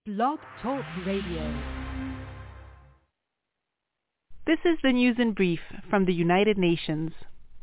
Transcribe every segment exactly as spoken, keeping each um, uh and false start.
Blog Talk Radio. This is the news in brief from the United Nations.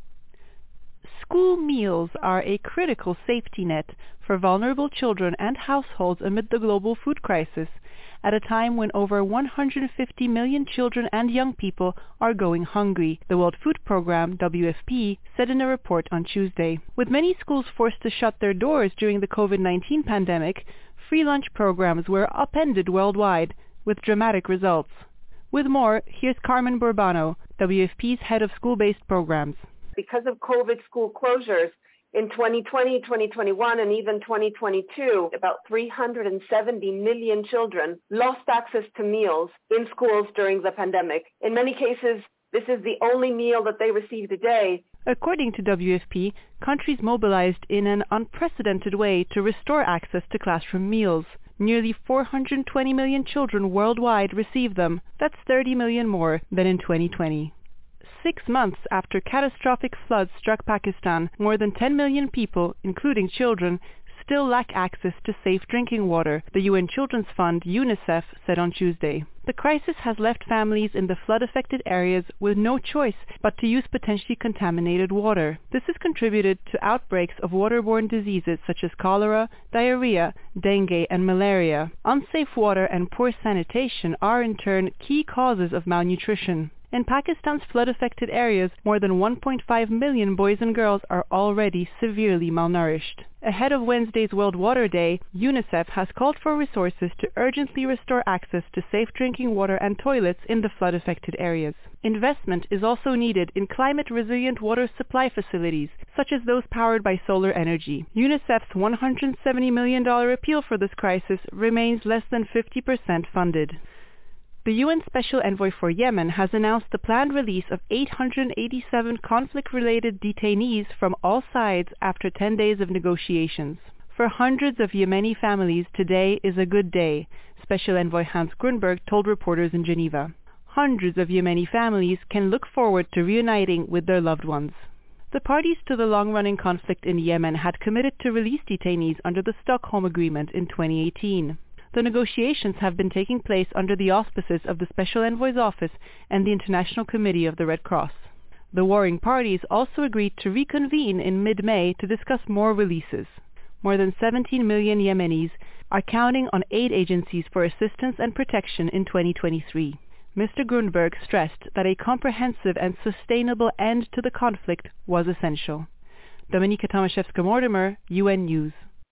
School meals are a critical safety net for vulnerable children and households amid the global food crisis, at a time when over one hundred fifty million children and young people are going hungry, the World Food Programme, W F P, said in a report on Tuesday. With many schools forced to shut their doors during the COVID nineteen pandemic, free lunch programs were upended worldwide, with dramatic results. With more, here's Carmen Burbano, W F P's head of school-based programs. Because of COVID school closures, in twenty twenty, twenty twenty-one, and even twenty twenty-two, about three hundred seventy million children lost access to meals in schools during the pandemic. In many cases, this is the only meal that they received a day. According to W F P, countries mobilized in an unprecedented way to restore access to classroom meals. Nearly four hundred twenty million children worldwide received them. That's thirty million more than in twenty twenty. Six months after catastrophic floods struck Pakistan, more than ten million people, including children, still lack access to safe drinking water, the U N Children's Fund, UNICEF, said on Tuesday. The crisis has left families in the flood-affected areas with no choice but to use potentially contaminated water. This has contributed to outbreaks of waterborne diseases such as cholera, diarrhea, dengue, and malaria. Unsafe water and poor sanitation are in turn key causes of malnutrition. In Pakistan's flood-affected areas, more than one point five million boys and girls are already severely malnourished. Ahead of Wednesday's World Water Day, UNICEF has called for resources to urgently restore access to safe drinking water and toilets in the flood-affected areas. Investment is also needed in climate-resilient water supply facilities, such as those powered by solar energy. UNICEF's one hundred seventy million dollars appeal for this crisis remains less than fifty percent funded. The U N Special Envoy for Yemen has announced the planned release of eight hundred eighty-seven conflict-related detainees from all sides after ten days of negotiations. For hundreds of Yemeni families, today is a good day, Special Envoy Hans Grunberg told reporters in Geneva. Hundreds of Yemeni families can look forward to reuniting with their loved ones. The parties to the long-running conflict in Yemen had committed to release detainees under the Stockholm Agreement in twenty eighteen. The negotiations have been taking place under the auspices of the Special Envoy's Office and the International Committee of the Red Cross. The warring parties also agreed to reconvene in mid-May to discuss more releases. More than seventeen million Yemenis are counting on aid agencies for assistance and protection in twenty twenty-three. Mister Grunberg stressed that a comprehensive and sustainable end to the conflict was essential. Dominika Tomaszewska-Mortimer, U N News.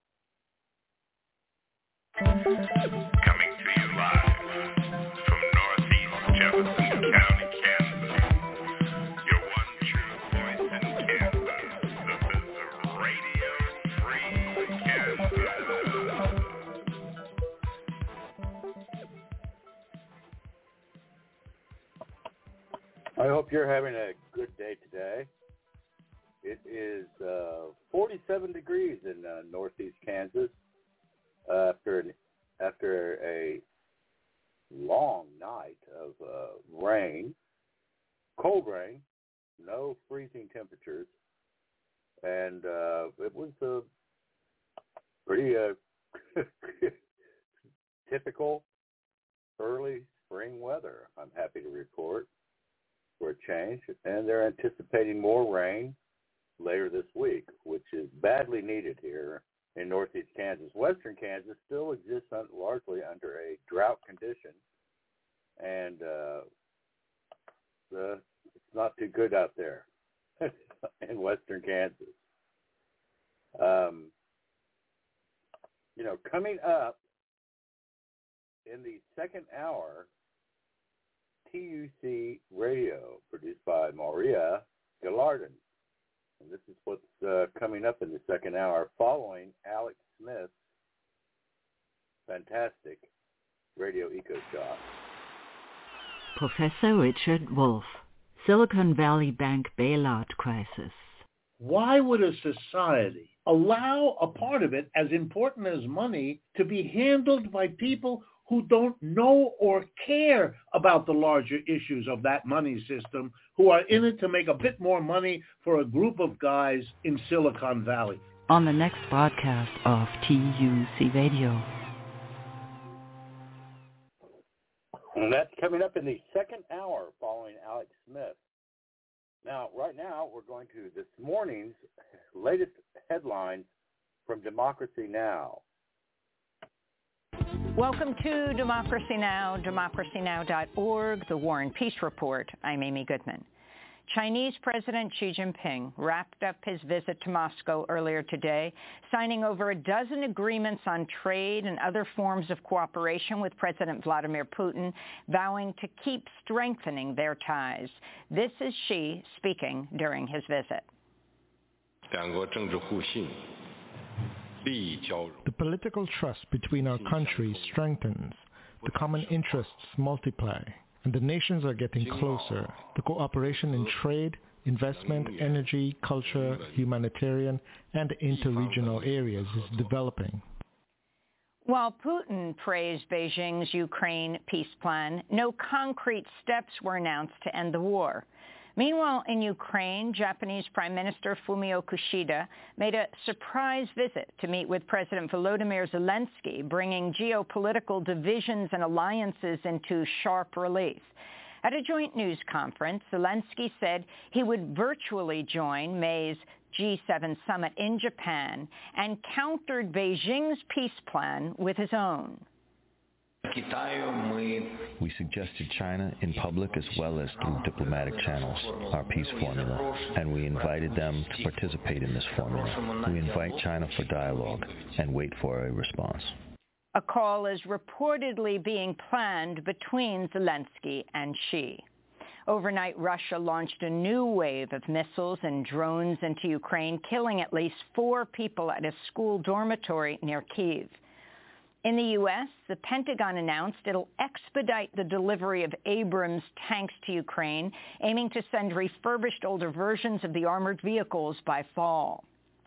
Coming to you live from Northeast Jefferson County, Kansas. Your one true voice in Kansas. This is Radio Free Kansas. I hope you're having a good day today. It is uh, forty-seven degrees in uh, Northeast Kansas. Uh, after an, after a long night of uh, rain, cold rain, no freezing temperatures, and uh, it was a pretty uh, typical early spring weather, I'm happy to report, for a change, and they're anticipating more rain later this week, which is badly needed here in Northeast Kansas. Western Kansas still exists un- largely under a drought condition, and uh, the, it's not too good out there in Western Kansas. Um, you know, coming up in the second hour, T U C Radio, produced by Maria Gillardin. And this is what's uh, coming up in the second hour, following Alex Smith's fantastic Radio Eco Shop. Professor Richard Wolff, Silicon Valley Bank Bailout Crisis. Why would a society allow a part of it, as important as money, to be handled by people who don't know or care about the larger issues of that money system, who are in it to make a bit more money for a group of guys in Silicon Valley? On the next broadcast of T U C Radio. And that's coming up in the second hour following Alex Smith. Now, right now, we're going to this morning's latest headlines from Democracy Now! Welcome to Democracy Now!, democracy now dot org, the War and Peace Report. I'm Amy Goodman. Chinese President Xi Jinping wrapped up his visit to Moscow earlier today, signing over a dozen agreements on trade and other forms of cooperation with President Vladimir Putin, vowing to keep strengthening their ties. This is Xi speaking during his visit. The political trust between our countries strengthens, the common interests multiply, and the nations are getting closer. The cooperation in trade, investment, energy, culture, humanitarian, and interregional areas is developing. While Putin praised Beijing's Ukraine peace plan, no concrete steps were announced to end the war. Meanwhile, in Ukraine, Japanese Prime Minister Fumio Kishida made a surprise visit to meet with President Volodymyr Zelensky, bringing geopolitical divisions and alliances into sharp relief. At a joint news conference, Zelensky said he would virtually join May's G seven summit in Japan and countered Beijing's peace plan with his own. We suggested China in public as well as through diplomatic channels, our peace formula, and we invited them to participate in this formula. We invite China for dialogue and wait for a response. A call is reportedly being planned between Zelensky and Xi. Overnight, Russia launched a new wave of missiles and drones into Ukraine, killing at least four people at a school dormitory near Kyiv. In the U S, the Pentagon announced it'll expedite the delivery of Abrams tanks to Ukraine, aiming to send refurbished older versions of the armored vehicles by fall.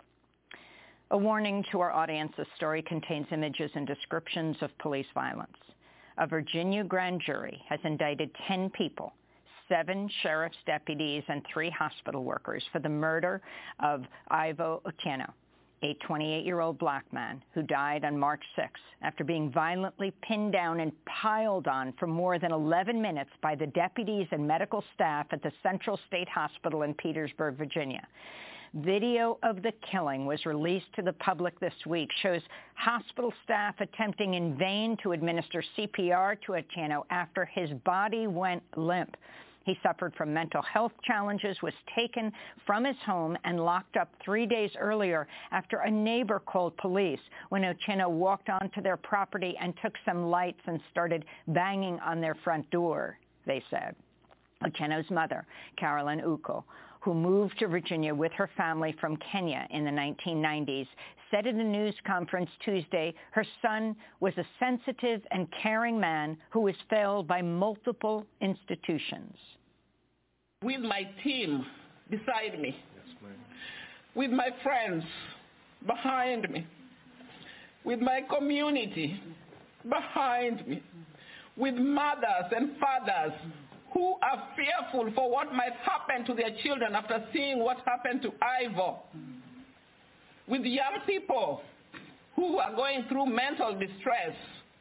A warning to our audience: this story contains images and descriptions of police violence. A Virginia grand jury has indicted ten people, seven sheriff's deputies and three hospital workers, for the murder of Ivo Otieno, a twenty-eight-year-old black man who died on March sixth after being violently pinned down and piled on for more than eleven minutes by the deputies and medical staff at the Central State Hospital in Petersburg, Virginia. Video of the killing was released to the public this week, shows hospital staff attempting in vain to administer C P R to Otieno after his body went limp. He suffered from mental health challenges, was taken from his home and locked up three days earlier after a neighbor called police when Otieno walked onto their property and took some lights and started banging on their front door, they said. Otieno's mother, Carolyn Uko, who moved to Virginia with her family from Kenya in the nineteen nineties, said in a news conference Tuesday her son was a sensitive and caring man who was failed by multiple institutions. With my team beside me, with my friends behind me, with my community behind me, with mothers and fathers who are fearful for what might happen to their children after seeing what happened to Ivo, with young people who are going through mental distress,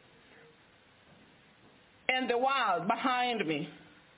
and the world behind me,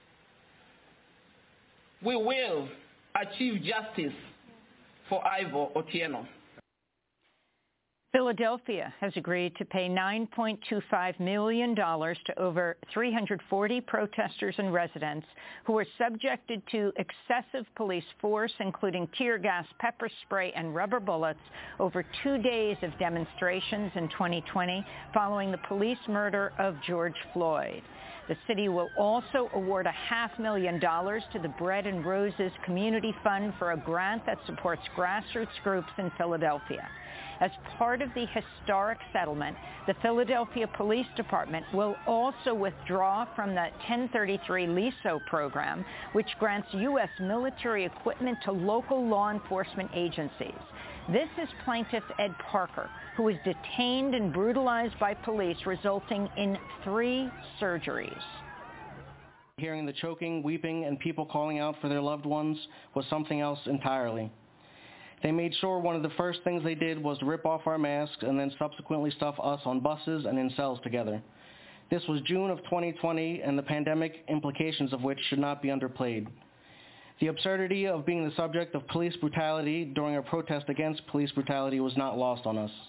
we will achieve justice for Ivo Otieno. Philadelphia has agreed to pay nine point two five million dollars to over three hundred forty protesters and residents who were subjected to excessive police force, including tear gas, pepper spray, and rubber bullets over two days of demonstrations in twenty twenty following the police murder of George Floyd. The city will also award a half million dollars to the Bread and Roses Community Fund for a grant that supports grassroots groups in Philadelphia. As part of the historic settlement, the Philadelphia Police Department will also withdraw from the ten thirty-three L I S O program, which grants U S military equipment to local law enforcement agencies. This is plaintiff Ed Parker, who was detained and brutalized by police, resulting in three surgeries. Hearing the choking, weeping, and people calling out for their loved ones was something else entirely. They made sure one of the first things they did was rip off our masks and then subsequently stuff us on buses and in cells together. This was June of twenty twenty, and the pandemic implications of which should not be underplayed. The absurdity of being the subject of police brutality during a protest against police brutality was not lost on us.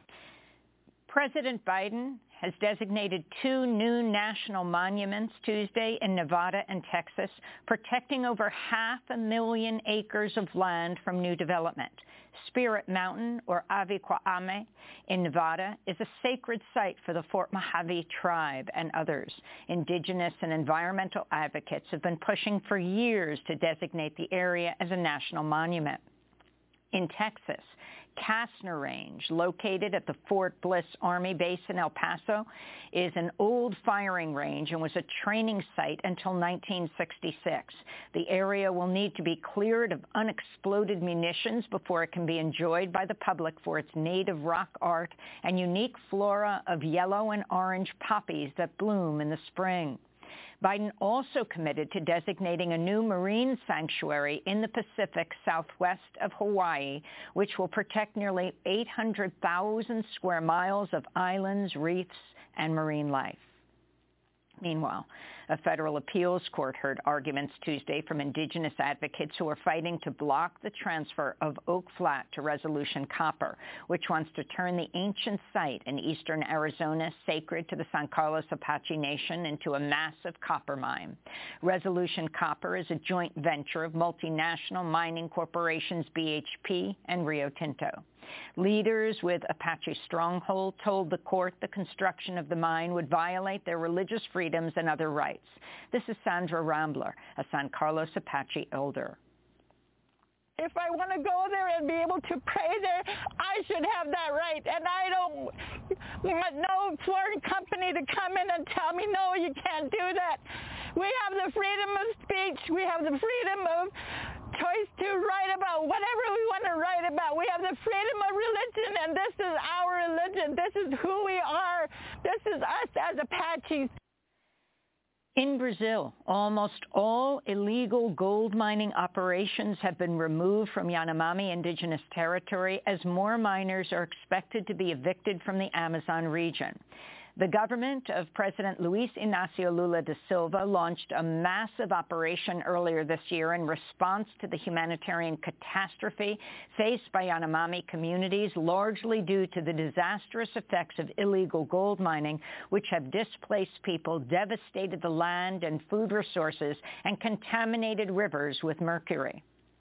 President Biden has designated two new national monuments Tuesday in Nevada and Texas, protecting over half a million acres of land from new development. Spirit Mountain, or Avicuame, in Nevada, is a sacred site for the Fort Mojave tribe and others. Indigenous and environmental advocates have been pushing for years to designate the area as a national monument. In Texas, Kastner Range, located at the Fort Bliss Army Base in El Paso, is an old firing range and was a training site until nineteen sixty-six. The area will need to be cleared of unexploded munitions before it can be enjoyed by the public for its native rock art and unique flora of yellow and orange poppies that bloom in the spring. Biden also committed to designating a new marine sanctuary in the Pacific southwest of Hawaii, which will protect nearly eight hundred thousand square miles of islands, reefs, and marine life. Meanwhile, a federal appeals court heard arguments Tuesday from indigenous advocates who are fighting to block the transfer of Oak Flat to Resolution Copper, which wants to turn the ancient site in eastern Arizona sacred to the San Carlos Apache Nation into a massive copper mine. Resolution Copper is a joint venture of multinational mining corporations B H P and Rio Tinto. Leaders with Apache Stronghold told the court the construction of the mine would violate their religious freedoms and other rights. This is Sandra Rambler, a San Carlos Apache elder. If I want to go there and be able to pray there, I should have that right. And I don't want no foreign company to come in and tell me, no, you can't do that. We have the freedom of speech. We have the freedom of choice to write about whatever we want to write about. We have the freedom of religion, and this is our religion. This is who we are. This is us as Apaches. In Brazil, almost all illegal gold mining operations have been removed from Yanomami indigenous territory as more miners are expected to be evicted from the Amazon region. The government of President Luiz Inácio Lula da Silva launched a massive operation earlier this year in response to the humanitarian catastrophe faced by Yanomami communities, largely due to the disastrous effects of illegal gold mining, which have displaced people, devastated the land and food resources, and contaminated rivers with mercury.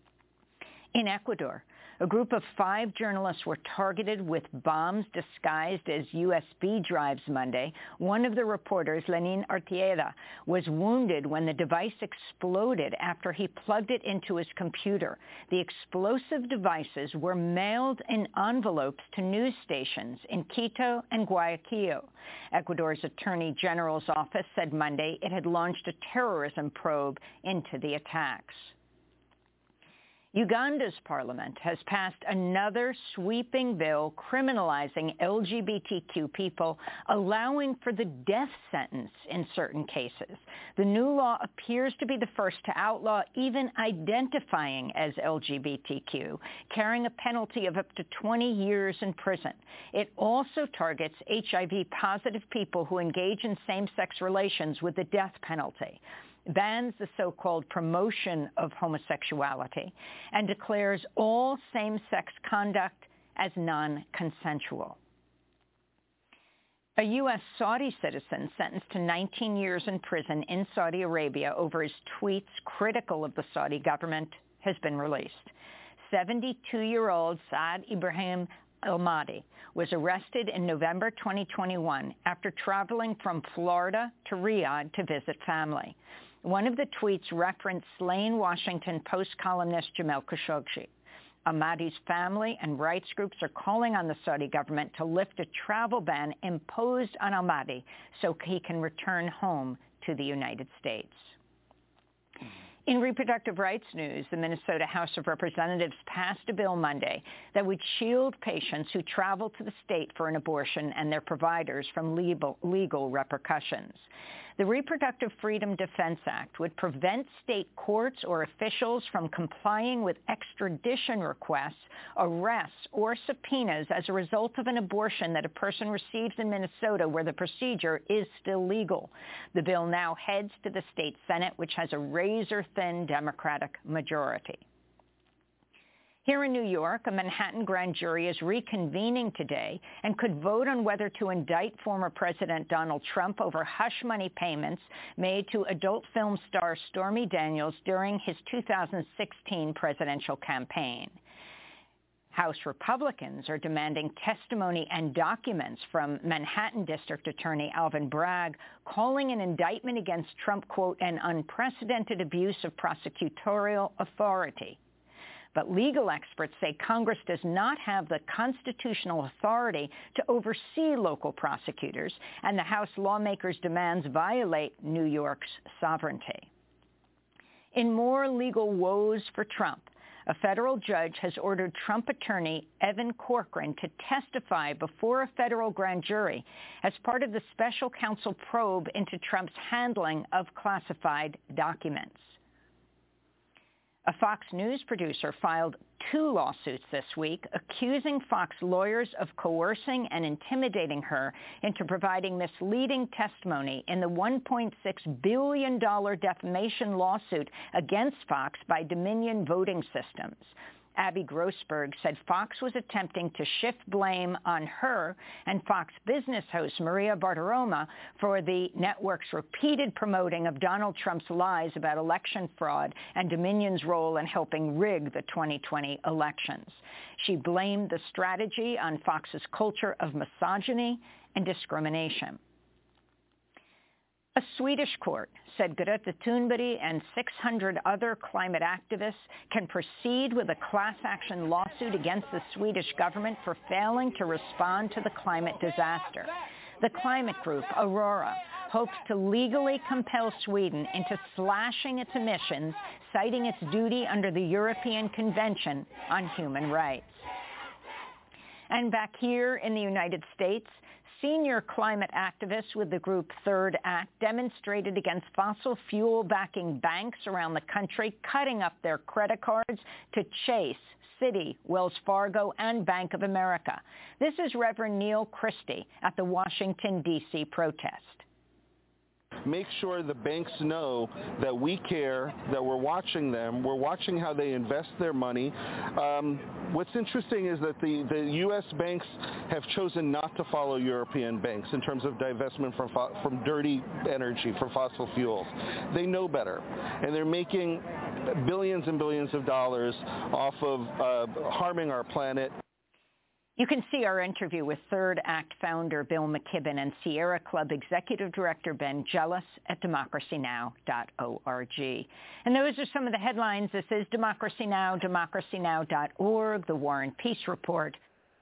In Ecuador, a group of five journalists were targeted with bombs disguised as U S B drives Monday. One of the reporters, Lenin Artieda, was wounded when the device exploded after he plugged it into his computer. The explosive devices were mailed in envelopes to news stations in Quito and Guayaquil. Ecuador's Attorney General's office said Monday it had launched a terrorism probe into the attacks. Uganda's parliament has passed another sweeping bill criminalizing L G B T Q people, allowing for the death sentence in certain cases. The new law appears to be the first to outlaw even identifying as L G B T Q, carrying a penalty of up to twenty years in prison. It also targets H I V-positive people who engage in same-sex relations with the death penalty, bans the so-called promotion of homosexuality, and declares all same-sex conduct as non-consensual. A U S Saudi citizen sentenced to nineteen years in prison in Saudi Arabia over his tweets critical of the Saudi government has been released. seventy-two-year-old Saad Ibrahim Al-Mahdi was arrested in November twenty twenty-one after traveling from Florida to Riyadh to visit family. One of the tweets referenced slain Washington Post columnist Jamal Khashoggi. Ahmadi's family and rights groups are calling on the Saudi government to lift a travel ban imposed on Ahmadi so he can return home to the United States. In reproductive rights news, the Minnesota House of Representatives passed a bill Monday that would shield patients who travel to the state for an abortion and their providers from legal, legal repercussions. The Reproductive Freedom Defense Act would prevent state courts or officials from complying with extradition requests, arrests, or subpoenas as a result of an abortion that a person receives in Minnesota where the procedure is still legal. The bill now heads to the state Senate, which has a razor-thin Democratic majority. Here in New York, a Manhattan grand jury is reconvening today and could vote on whether to indict former President Donald Trump over hush money payments made to adult film star Stormy Daniels during his two thousand sixteen presidential campaign. House Republicans are demanding testimony and documents from Manhattan District Attorney Alvin Bragg, calling an indictment against Trump, quote, an unprecedented abuse of prosecutorial authority. But legal experts say Congress does not have the constitutional authority to oversee local prosecutors, and the House lawmakers' demands violate New York's sovereignty. In more legal woes for Trump, a federal judge has ordered Trump attorney Evan Corcoran to testify before a federal grand jury as part of the special counsel probe into Trump's handling of classified documents. A Fox News producer filed two lawsuits this week accusing Fox lawyers of coercing and intimidating her into providing misleading testimony in the one point six billion dollars defamation lawsuit against Fox by Dominion Voting Systems. Abby Grossberg said Fox was attempting to shift blame on her and Fox Business host Maria Bartiromo for the network's repeated promoting of Donald Trump's lies about election fraud and Dominion's role in helping rig the twenty twenty elections. She blamed the strategy on Fox's culture of misogyny and discrimination. A Swedish court said Greta Thunberg and six hundred other climate activists can proceed with a class action lawsuit against the Swedish government for failing to respond to the climate disaster. The climate group, Aurora, hopes to legally compel Sweden into slashing its emissions, citing its duty under the European Convention on Human Rights. And back here in the United States, senior climate activists with the group Third Act demonstrated against fossil fuel backing banks around the country, cutting up their credit cards to Chase, Citi, Wells Fargo, and Bank of America. This is Reverend Neil Christie at the Washington, D C protest. Make sure the banks know that we care, that we're watching them, we're watching how they invest their money. Um, what's interesting is that the, the U S banks have chosen not to follow European banks in terms of divestment from, from dirty energy, for fossil fuels. They know better, and they're making billions and billions of dollars off of uh, harming our planet. You can see our interview with Third Act founder Bill McKibben and Sierra Club executive director Ben Jealous at democracy now dot org. And those are some of the headlines. This is Democracy Now!, democracy now dot org, the War and Peace Report.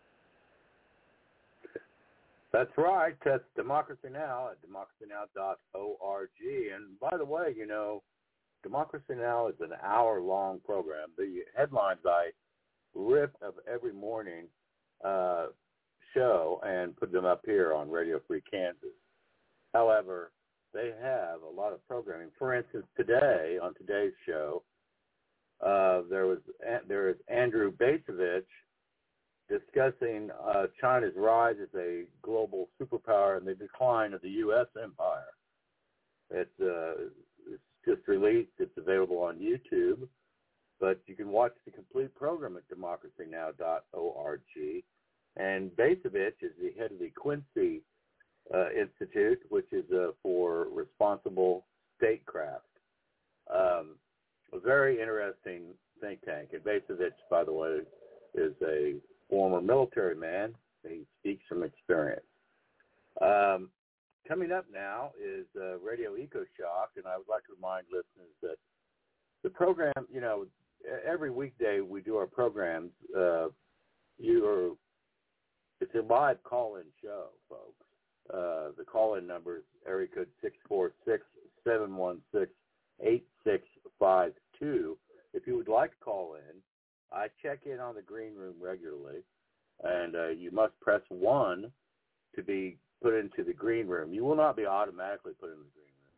That's right. That's Democracy Now! At democracy now dot org. And by the way, you know, Democracy Now! Is an hour-long program. The headlines I rip of every morning Uh, show and put them up here on Radio Free Kansas. However, they have a lot of programming. For instance, today, on today's show, uh, there was there is Andrew Bacevich discussing uh, China's rise as a global superpower and the decline of the U S empire. It's, uh, it's just released. It's available on YouTube. But you can watch the complete program at democracy now dot org. And Bacevich is the head of the Quincy uh, Institute, which is uh, for responsible statecraft. Um, a very interesting think tank. And Bacevich, by the way, is a former military man. He speaks from experience. Um, coming up now is uh, Radio EcoShock, and I would like to remind listeners that the program, you know, every weekday we do our programs. Uh, you are, it's a live call-in show, folks. Uh, the call-in number is area code six four six, seven one six, eight six five two. If you would like to call in, I check in on the green room regularly, and uh, you must press one to be put into the green room. You will not be automatically put in the green room.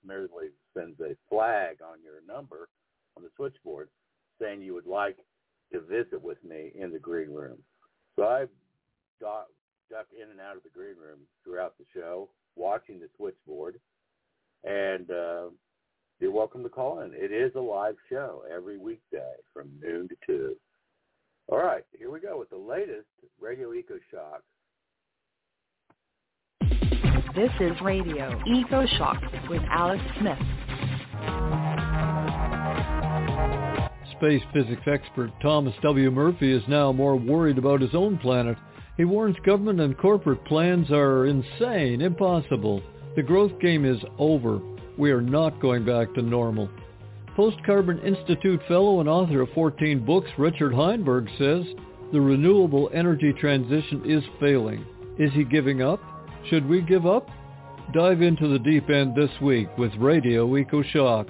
merely sends a flag on your number on the switchboard saying you would like to visit with me in the green room. So I got duck in and out of the green room throughout the show, watching the switchboard, and uh, you're welcome to call in. It is a live show every weekday from noon to two. All right, here we go with the latest Radio Eco Shock. This is Radio Eco Shock with Alice Smith. Space physics expert Thomas W. Murphy is now more worried about his own planet. He warns government and corporate plans are insane, impossible. The growth game is over. We are not going back to normal. Post-Carbon Institute fellow and author of fourteen books, Richard Heinberg, says the renewable energy transition is failing. Is he giving up? Should we give up? Dive into the deep end this week with Radio Eco Shock.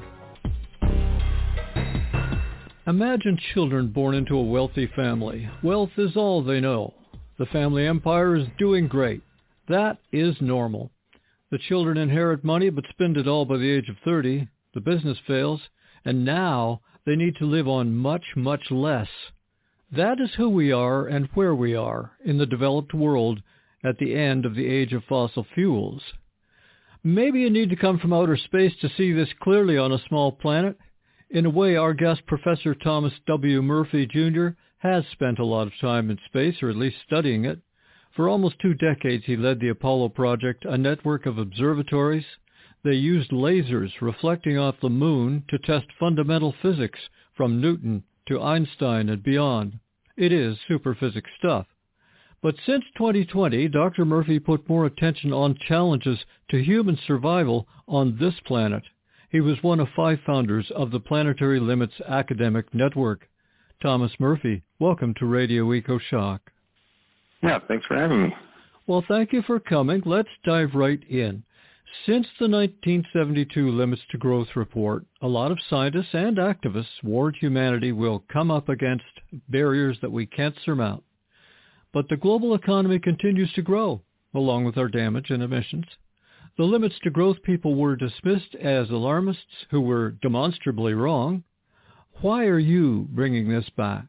Imagine children born into a wealthy family. Wealth is all they know. The family empire is doing great. That is normal. The children inherit money but spend it all by the age of thirty. The business fails, and now they need to live on much, much less. That is who we are and where we are in the developed world at the end of the age of fossil fuels. Maybe you need to come from outer space to see this clearly on a small planet. In a way, our guest, Professor Thomas W. Murphy, Junior, has spent a lot of time in space, or at least studying it. For almost two decades, he led the Apollo project, a network of observatories. They used lasers reflecting off the moon to test fundamental physics from Newton to Einstein and beyond. It is superphysics stuff. But since twenty twenty, Doctor Murphy put more attention on challenges to human survival on this planet. He was one of five founders of the Planetary Limits Academic Network. Thomas Murphy, welcome to Radio Eco Shock. Yeah, thanks for having me. Well, thank you for coming. Let's dive right in. Since the nineteen seventy-two Limits to Growth report, a lot of scientists and activists warned humanity will come up against barriers that we can't surmount. But the global economy continues to grow, along with our damage and emissions. The Limits to Growth people were dismissed as alarmists who were demonstrably wrong. Why are you bringing this back?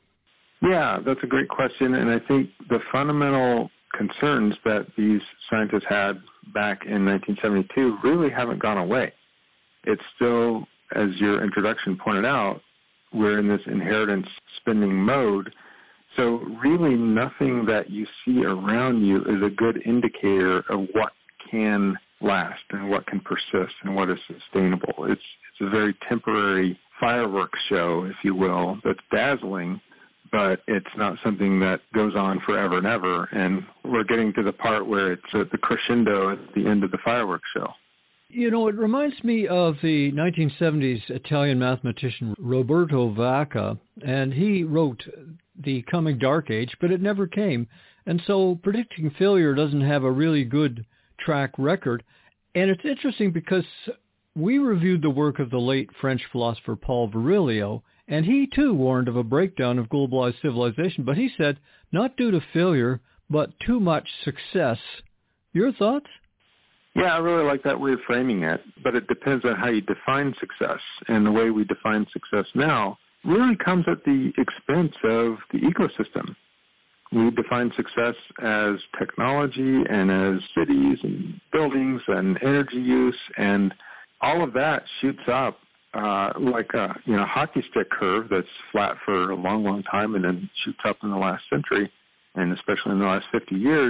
Yeah, that's a great question, and I think the fundamental concerns that these scientists had back in nineteen seventy-two really haven't gone away. It's still, as your introduction pointed out, we're in this inheritance spending mode. So really nothing that you see around you is a good indicator of what can last and what can persist and what is sustainable. It's, it's a very temporary fireworks show, if you will, that's dazzling, but it's not something that goes on forever and ever. And we're getting to the part where it's at the crescendo at the end of the fireworks show. You know, it reminds me of the nineteen seventies Italian mathematician Roberto Vacca, and he wrote The Coming Dark Age, but it never came. And so predicting failure doesn't have a really good track record. And it's interesting because we reviewed the work of the late French philosopher Paul Virilio, and he too warned of a breakdown of globalized civilization, but he said not due to failure, but too much success. Your thoughts? Yeah, I really like that way of framing it, but it depends on how you define success. And the way we define success now really comes at the expense of the ecosystem. We define success as technology and as cities and buildings and energy use, and all of that shoots up uh, like a you know hockey stick curve that's flat for a long, long time and then shoots up in the last century, and especially in the last fifty years.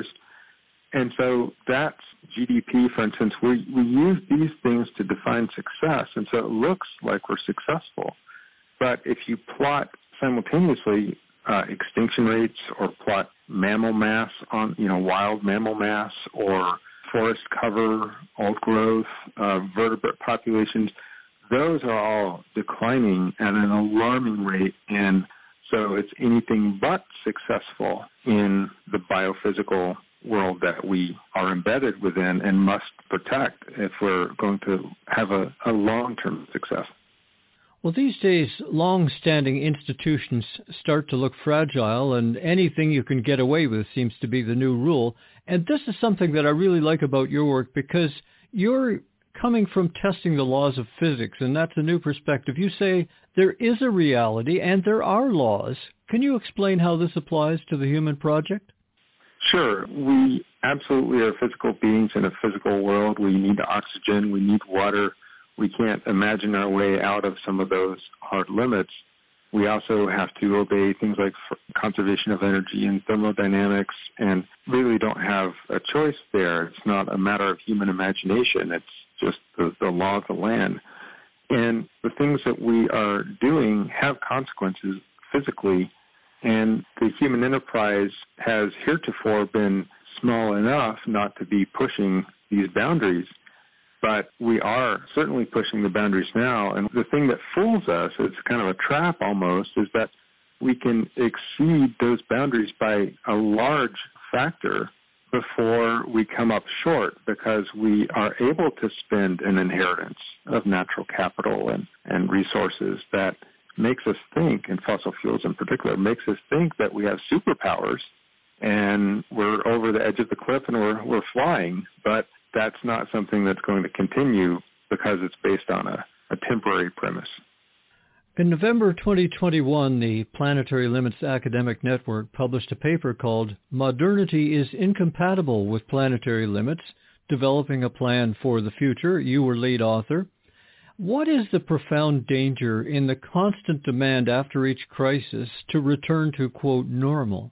And so that's G D P, for instance. We, we use these things to define success, and so it looks like we're successful. But if you plot simultaneously uh, extinction rates or plot mammal mass on, you know, wild mammal mass or forest cover, old growth, uh, vertebrate populations, those are all declining at an alarming rate. And so it's anything but successful in the biophysical world that we are embedded within and must protect if we're going to have a, a long-term success. Well, these days, long-standing institutions start to look fragile, and anything you can get away with seems to be the new rule. And this is something that I really like about your work, because you're coming from testing the laws of physics, and that's a new perspective. You say there is a reality and there are laws. Can you explain how this applies to the human project? Sure. We absolutely are physical beings in a physical world. We need oxygen. We need water. We can't imagine our way out of some of those hard limits. We also have to obey things like conservation of energy and thermodynamics, and really don't have a choice there. It's not a matter of human imagination. It's just the, the law of the land. And the things that we are doing have consequences physically, and the human enterprise has heretofore been small enough not to be pushing these boundaries. But we are certainly pushing the boundaries now. And the thing that fools us, it's kind of a trap almost, is that we can exceed those boundaries by a large factor before we come up short, because we are able to spend an inheritance of natural capital and, and resources that makes us think, and fossil fuels in particular, makes us think that we have superpowers and we're over the edge of the cliff and we're, we're flying. But that's not something that's going to continue because it's based on a, a temporary premise. In November twenty twenty-one, the Planetary Limits Academic Network published a paper called Modernity is Incompatible with Planetary Limits, Developing a Plan for the Future. You were lead author. What is the profound danger in the constant demand after each crisis to return to, quote, normal?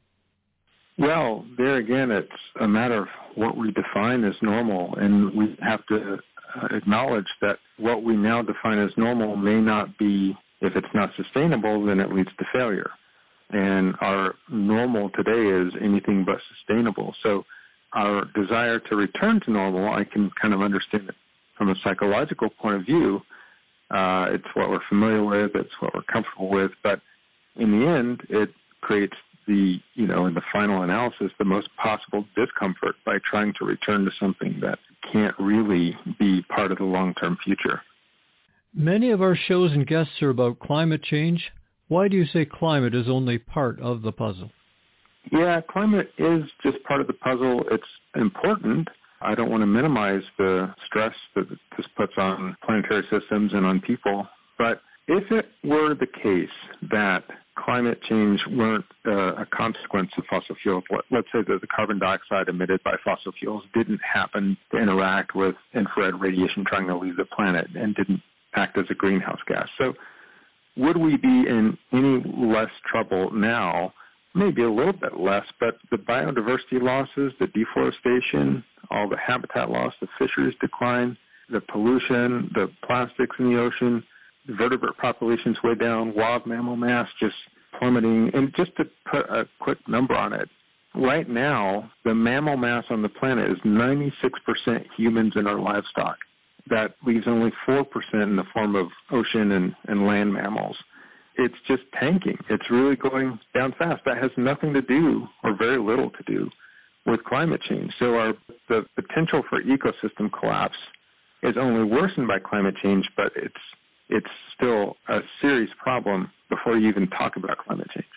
Well, there again, it's a matter of what we define as normal, and we have to uh, acknowledge that what we now define as normal may not be, if it's not sustainable, then it leads to failure. And our normal today is anything but sustainable. So our desire to return to normal, I can kind of understand it from a psychological point of view. Uh, it's what we're familiar with, it's what we're comfortable with, but in the end, it creates the, you know, in the final analysis, the most possible discomfort by trying to return to something that can't really be part of the long-term future. Many of our shows and guests are about climate change. Why do you say climate is only part of the puzzle? Yeah, climate is just part of the puzzle. It's important. I don't want to minimize the stress that this puts on planetary systems and on people, but if it were the case that climate change weren't uh, a consequence of fossil fuels, let, let's say that the carbon dioxide emitted by fossil fuels didn't happen to interact with infrared radiation trying to leave the planet and didn't act as a greenhouse gas. So would we be in any less trouble now? Maybe a little bit less, but the biodiversity losses, the deforestation, all the habitat loss, the fisheries decline, the pollution, the plastics in the ocean, the vertebrate populations way down, wild mammal mass just plummeting. And just to put a quick number on it, right now, the mammal mass on the planet is ninety-six percent humans and our livestock. That leaves only four percent in the form of ocean and, and land mammals. It's just tanking. It's really going down fast. That has nothing to do, or very little to do, with climate change. So our the potential for ecosystem collapse is only worsened by climate change, but it's it's still a serious problem before you even talk about climate change.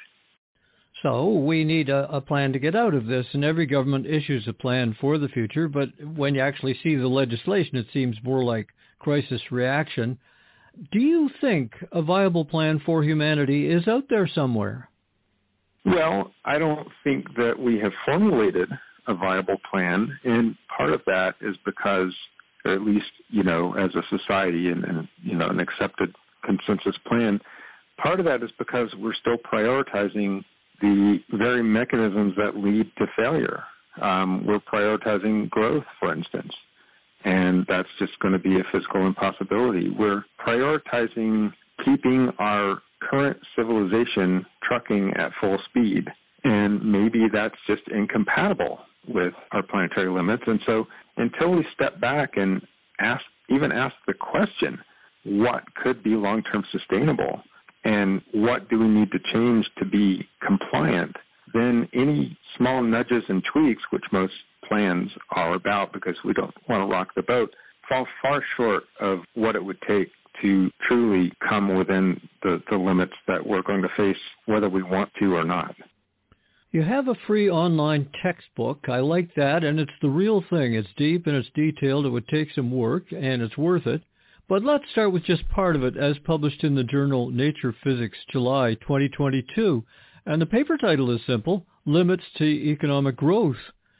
So we need a, a plan to get out of this, and every government issues a plan for the future, but when you actually see the legislation, it seems more like crisis reaction. Do you think a viable plan for humanity is out there somewhere? Well, I don't think that we have formulated a viable plan, and part of that is because, or at least, you know, as a society and, and, you know, an accepted consensus plan, part of that is because we're still prioritizing the very mechanisms that lead to failure. Um, we're prioritizing growth, for instance, and that's just going to be a physical impossibility. We're prioritizing keeping our current civilization trucking at full speed, and maybe that's just incompatible with our planetary limits. And so until we step back and ask, even ask the question, what could be long-term sustainable and what do we need to change to be compliant, then any small nudges and tweaks, which most plans are about because we don't want to rock the boat, fall far short of what it would take to truly come within the, the limits that we're going to face, whether we want to or not. You have a free online textbook. I like that, and it's the real thing. It's deep and it's detailed. It would take some work, and it's worth it. But let's start with just part of it, as published in the journal Nature Physics, July twenty twenty-two. And the paper title is simple, Limits to Economic Growth.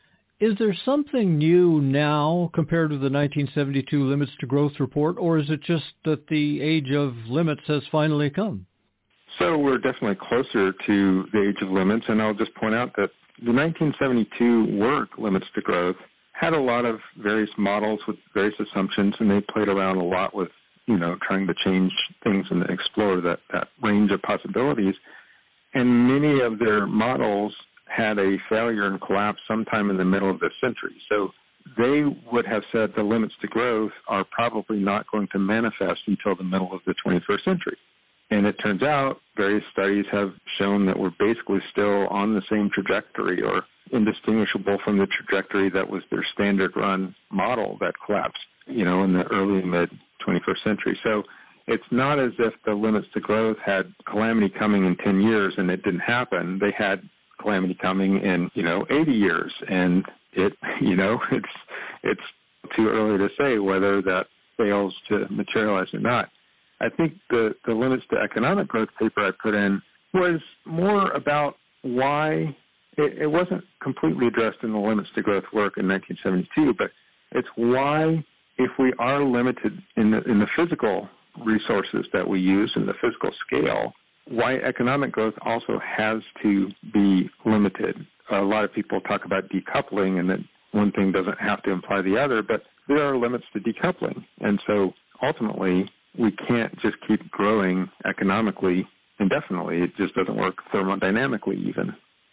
Is there something new now compared to the nineteen seventy-two Limits to Growth report, or is it just that the age of limits has finally come? So we're definitely closer to the age of limits, and I'll just point out that the nineteen seventy-two work, Limits to Growth, had a lot of various models with various assumptions, and they played around a lot with, you know, trying to change things and explore that, that range of possibilities. And many of their models had a failure and collapse sometime in the middle of the century. So they would have said the limits to growth are probably not going to manifest until the middle of the twenty-first century. And it turns out various studies have shown that we're basically still on the same trajectory or indistinguishable from the trajectory that was their standard run model that collapsed, you know, in the early mid twenty-first century. So it's not as if the limits to growth had calamity coming in ten years and it didn't happen. They had calamity coming in, you know, eighty years, and it, you know, it's it's too early to say whether that fails to materialize or not. I think the, the Limits to Economic Growth paper I put in was more about why it, it wasn't completely addressed in the Limits to Growth work in nineteen seventy-two, but it's why, if we are limited in the, in the physical resources that we use in the physical scale, why economic growth also has to be limited. A lot of people talk about decoupling, and that one thing doesn't have to imply the other, but there are limits to decoupling. And so ultimately, we can't just keep growing economically indefinitely. It just doesn't work thermodynamically even.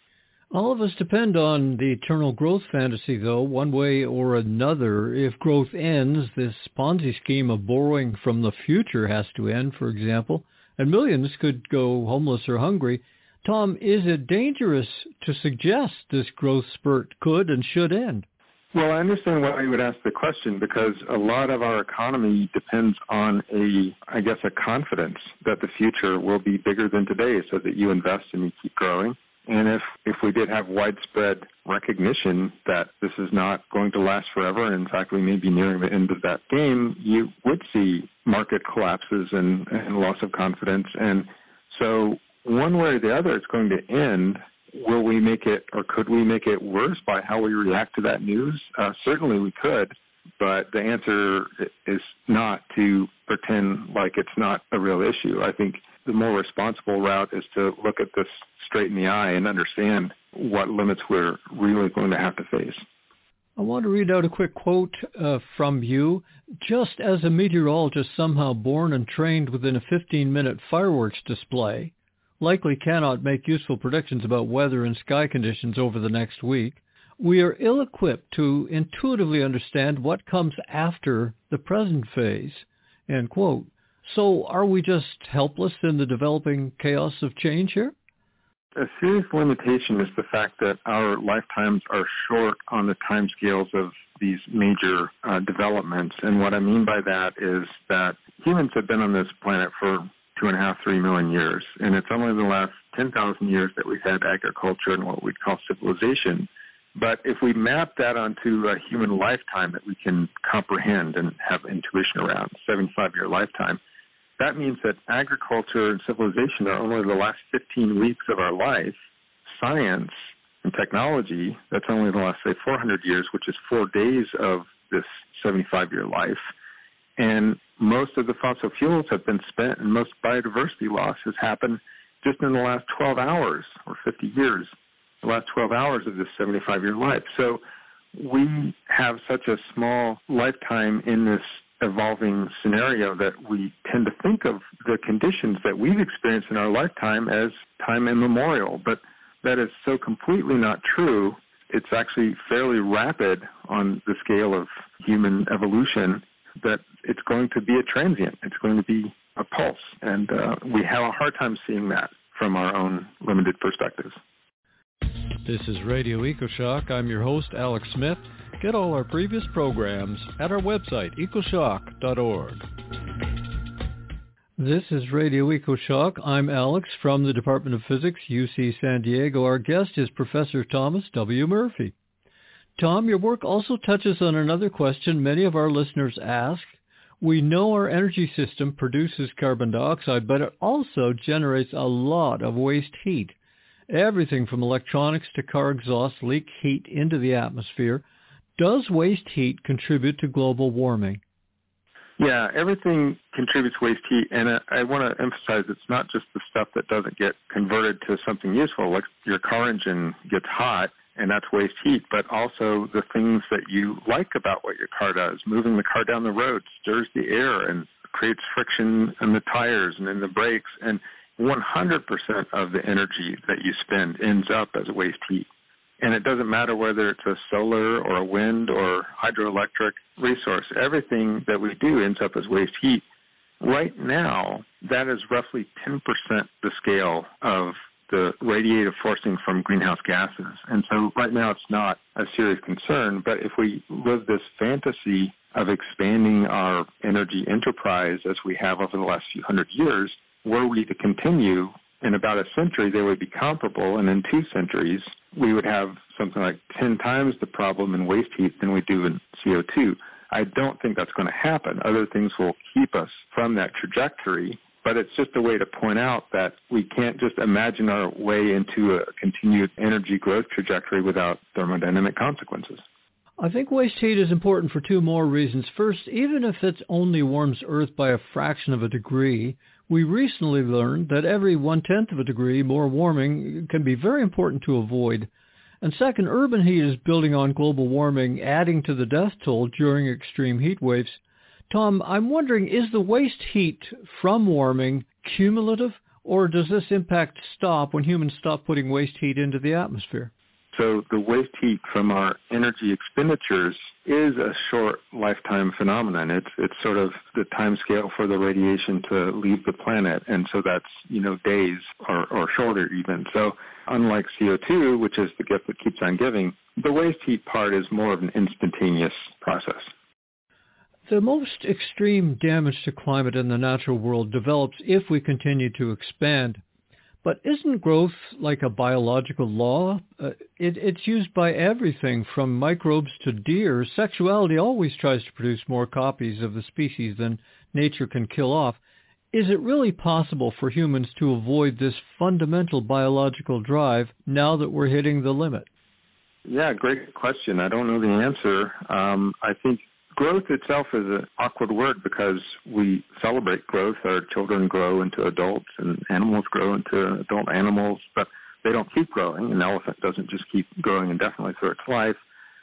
All of us depend on the eternal growth fantasy, though, one way or another. If growth ends, this Ponzi scheme of borrowing from the future has to end, for example, and millions could go homeless or hungry. Tom, is it dangerous to suggest this growth spurt could and should end? Well, I understand why you would ask the question, because a lot of our economy depends on a, I guess, a confidence that the future will be bigger than today, so that you invest and you keep growing. And if, if we did have widespread recognition that this is not going to last forever, and in fact we may be nearing the end of that game, you would see market collapses and, and loss of confidence. And so one way or the other, it's going to end. Will we make it, or could we make it worse by how we react to that news? Uh, certainly we could, but the answer is not to pretend like it's not a real issue. I think the more responsible route is to look at this straight in the eye and understand what limits we're really going to have to face. I want to read out a quick quote uh, from you. Just as a meteorologist somehow born and trained within a fifteen-minute fireworks display likely cannot make useful predictions about weather and sky conditions over the next week, we are ill-equipped to intuitively understand what comes after the present phase, end quote. So are we just helpless in the developing chaos of change here? A serious limitation is the fact that our lifetimes are short on the timescales of these major uh, developments. And what I mean by that is that humans have been on this planet for two and a half, three million years. And it's only the last ten thousand years that we've had agriculture and what we'd call civilization. But if we map that onto a human lifetime that we can comprehend and have intuition around, seventy-five-year lifetime, that means that agriculture and civilization are only the last fifteen weeks of our life. Science and technology, that's only the last, say, four hundred years, which is four days of this seventy-five-year life. And most of the fossil fuels have been spent, and most biodiversity loss has happened just in the last twelve hours or fifty years, the last twelve hours of this seventy-five-year life. So we have such a small lifetime in this evolving scenario that we tend to think of the conditions that we've experienced in our lifetime as time immemorial. But that is so completely not true. It's actually fairly rapid on the scale of human evolution that it's going to be a transient. It's going to be a pulse. And uh, we have a hard time seeing that from our own limited perspectives. This is Radio EcoShock. I'm your host, Alex Smith. Get all our previous programs at our website, ecoshock dot org. This is Radio EcoShock. I'm Alex from the Department of Physics, U C San Diego. Our guest is Professor Thomas W. Murphy. Tom, your work also touches on another question many of our listeners ask. We know our energy system produces carbon dioxide, but it also generates a lot of waste heat. Everything from electronics to car exhaust leak heat into the atmosphere. Does waste heat contribute to global warming? Yeah, everything contributes waste heat, and I, I want to emphasize it's not just the stuff that doesn't get converted to something useful, like your car engine gets hot, and that's waste heat, but also the things that you like about what your car does. Moving the car down the road stirs the air and creates friction in the tires and in the brakes, and one hundred percent of the energy that you spend ends up as waste heat. And it doesn't matter whether it's a solar or a wind or hydroelectric resource. Everything that we do ends up as waste heat. Right now, that is roughly ten percent the scale of the radiative forcing from greenhouse gases. And so right now it's not a serious concern, but if we live this fantasy of expanding our energy enterprise as we have over the last few hundred years, were we to continue, in about a century they would be comparable, and in two centuries we would have something like ten times the problem in waste heat than we do in C O two. I don't think that's going to happen. Other things will keep us from that trajectory, but it's just a way to point out that we can't just imagine our way into a continued energy growth trajectory without thermodynamic consequences. I think waste heat is important for two more reasons. First, even if it only warms Earth by a fraction of a degree, we recently learned that every one-tenth of a degree more warming can be very important to avoid. And second, urban heat is building on global warming, adding to the death toll during extreme heat waves. Tom, I'm wondering, is the waste heat from warming cumulative, or does this impact stop when humans stop putting waste heat into the atmosphere? So the waste heat from our energy expenditures is a short lifetime phenomenon. It's it's sort of the time scale for the radiation to leave the planet, and so that's, you know, days or, or shorter even. So unlike C O two, which is the gift that keeps on giving, the waste heat part is more of an instantaneous process. The most extreme damage to climate in the natural world develops if we continue to expand. But isn't growth like a biological law? Uh, it, it's used by everything from microbes to deer. Sexuality always tries to produce more copies of the species than nature can kill off. Is it really possible for humans to avoid this fundamental biological drive now that we're hitting the limit? Yeah, great question. I don't know the answer. Um, I think growth itself is an awkward word because we celebrate growth. Our children grow into adults and animals grow into adult animals, but they don't keep growing. An elephant doesn't just keep growing indefinitely through its life.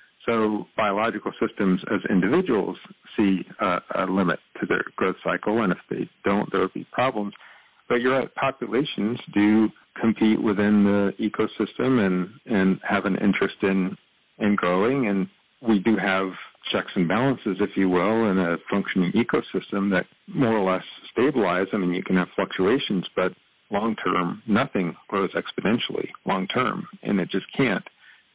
So biological systems as individuals see uh, a limit to their growth cycle, and if they don't, there will be problems. But you're right, populations do compete within the ecosystem and, and have an interest in, in growing, and we do have checks and balances, if you will, in a functioning ecosystem that more or less stabilize. I mean, you can have fluctuations, but long-term, nothing grows exponentially long-term, and it just can't.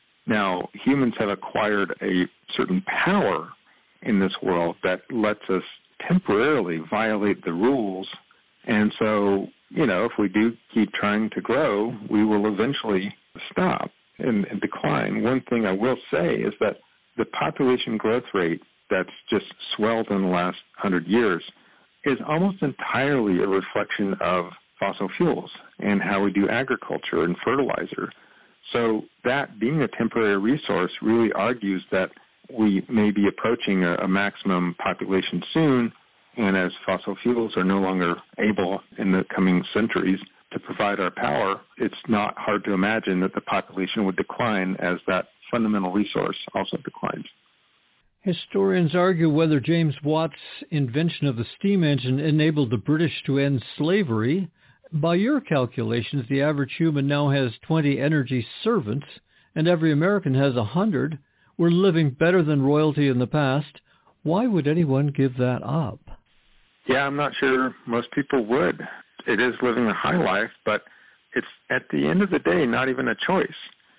Now, humans have acquired a certain power in this world that lets us temporarily violate the rules. And so, you know, if we do keep trying to grow, we will eventually stop and, and decline. One thing I will say is that the population growth rate that's just swelled in the last hundred years is almost entirely a reflection of fossil fuels and how we do agriculture and fertilizer. So that being a temporary resource really argues that we may be approaching a, a maximum population soon, and as fossil fuels are no longer able in the coming centuries to provide our power, it's not hard to imagine that the population would decline as that fundamental resource also declines. Historians argue whether James Watt's invention of the steam engine enabled the British to end slavery. By your calculations, the average human now has twenty energy servants, and every American has one hundred. We're living better than royalty in the past. Why would anyone give that up? Yeah, I'm not sure most people would. It is living a high life, but it's at the end of the day not even a choice.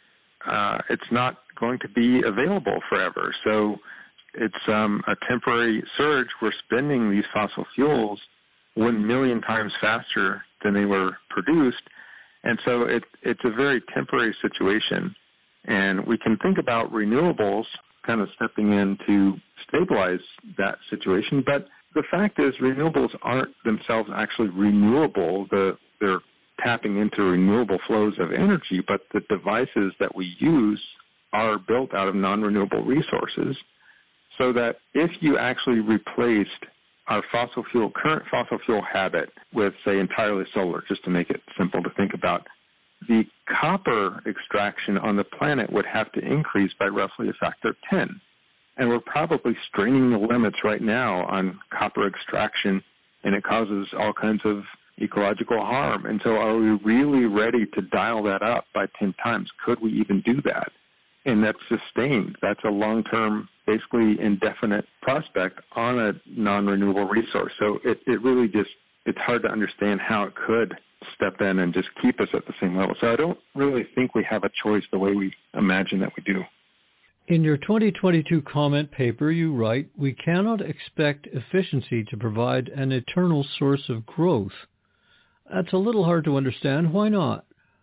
Uh, it's not going to be available forever. So it's um, a temporary surge. We're spending these fossil fuels one million times faster than they were produced. And so it, it's a very temporary situation. And we can think about renewables kind of stepping in to stabilize that situation. But the fact is renewables aren't themselves actually renewable. The, they're tapping into renewable flows of energy, but the devices that we use are built out of non-renewable resources, so that if you actually replaced our fossil fuel, current fossil fuel habit with, say, entirely solar, just to make it simple to think about, the copper extraction on the planet would have to increase by roughly a factor of ten. And we're probably straining the limits right now on copper extraction, and it causes all kinds of ecological harm. And so are we really ready to dial that up by ten times? Could we even do that? And that's sustained. That's a long-term, basically indefinite prospect on a non-renewable resource. So it, it really just, it's hard to understand how it could step in and just keep us at the same level. So I don't really think we have a choice the way we imagine that we do. In your twenty twenty-two comment paper, you write, "We cannot expect efficiency to provide an eternal source of growth." That's a little hard to understand. Why not?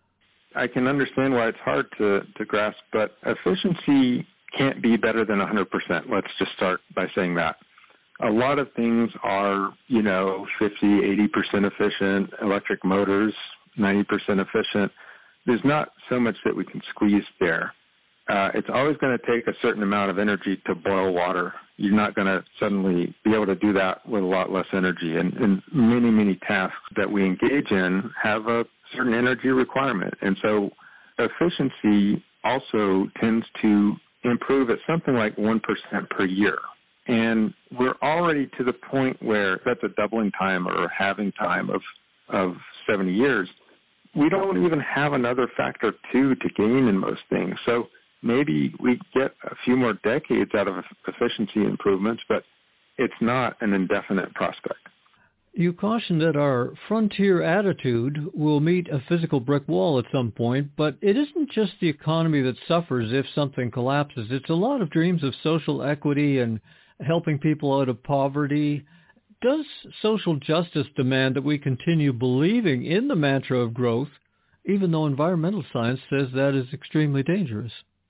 I can understand why it's hard to, to grasp, but efficiency can't be better than one hundred percent. Let's just start by saying that. A lot of things are, you know, fifty, eighty percent efficient, electric motors, ninety percent efficient. There's not so much that we can squeeze there. Uh, it's always going to take a certain amount of energy to boil water. You're not going to suddenly be able to do that with a lot less energy. And, and many, many tasks that we engage in have a certain energy requirement. And so efficiency also tends to improve at something like one percent per year. And we're already to the point where that's a doubling time or a halving time of, of seventy years. We don't even have another factor two to gain in most things. So maybe we get a few more decades out of efficiency improvements, but it's not an indefinite prospect. You caution that our frontier attitude will meet a physical brick wall at some point, but it isn't just the economy that suffers if something collapses. It's a lot of dreams of social equity and helping people out of poverty. Does social justice demand that we continue believing in the mantra of growth, even though environmental science says that is extremely dangerous?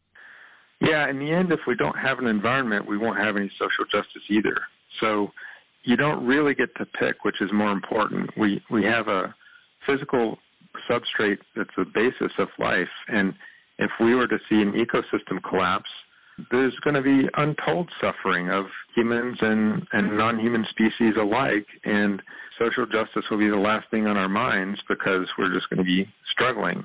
Yeah, in the end, if we don't have an environment, we won't have any social justice either. So you don't really get to pick which is more important. We we have a physical substrate that's the basis of life, and if we were to see an ecosystem collapse, there's going to be untold suffering of humans and, and non-human species alike, and social justice will be the last thing on our minds because we're just going to be struggling.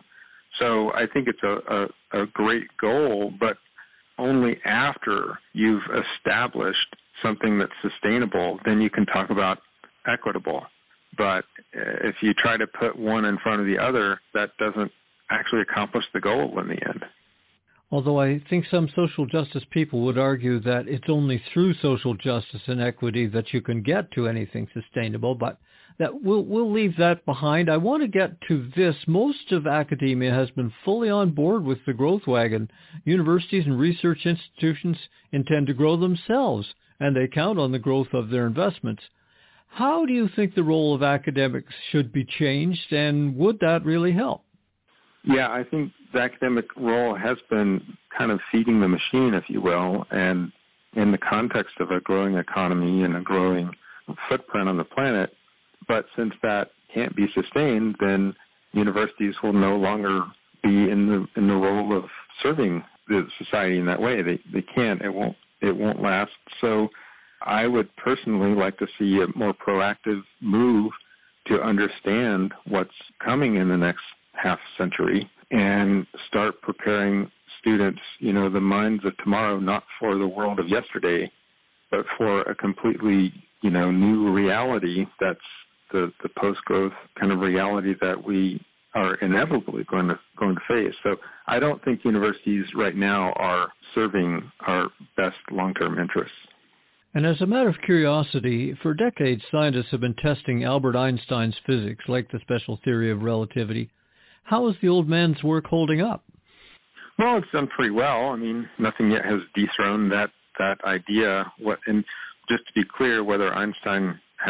So I think it's a, a, a great goal, but only after you've established something that's sustainable, then you can talk about equitable. But if you try to put one in front of the other, that doesn't actually accomplish the goal in the end. Although I think some social justice people would argue that it's only through social justice and equity that you can get to anything sustainable, but that we'll, we'll leave that behind. I want to get to this. Most of academia has been fully on board with the growth wagon. Universities and research institutions intend to grow themselves, and they count on the growth of their investments. How do you think the role of academics should be changed, and would that really help? Yeah, I think the academic role has been kind of feeding the machine, if you will, and in the context of a growing economy and a growing footprint on the planet. But since that can't be sustained, then universities will no longer be in the in the role of serving the society in that way. They they can't. It won't. It won't last. So I would personally like to see a more proactive move to understand what's coming in the next half century and start preparing students, you know, the minds of tomorrow, not for the world of yesterday, but for a completely, you know, new reality that's the, the post-growth kind of reality that we are inevitably going to going to face. So I don't think universities right now are serving our best long-term interests. And as a matter of curiosity, for decades scientists have been testing Albert Einstein's physics, like the special theory of relativity. How is the old man's work holding up? Well, it's done pretty well. I mean, nothing yet has dethroned that, that idea. What, and just to be clear, whether Einstein had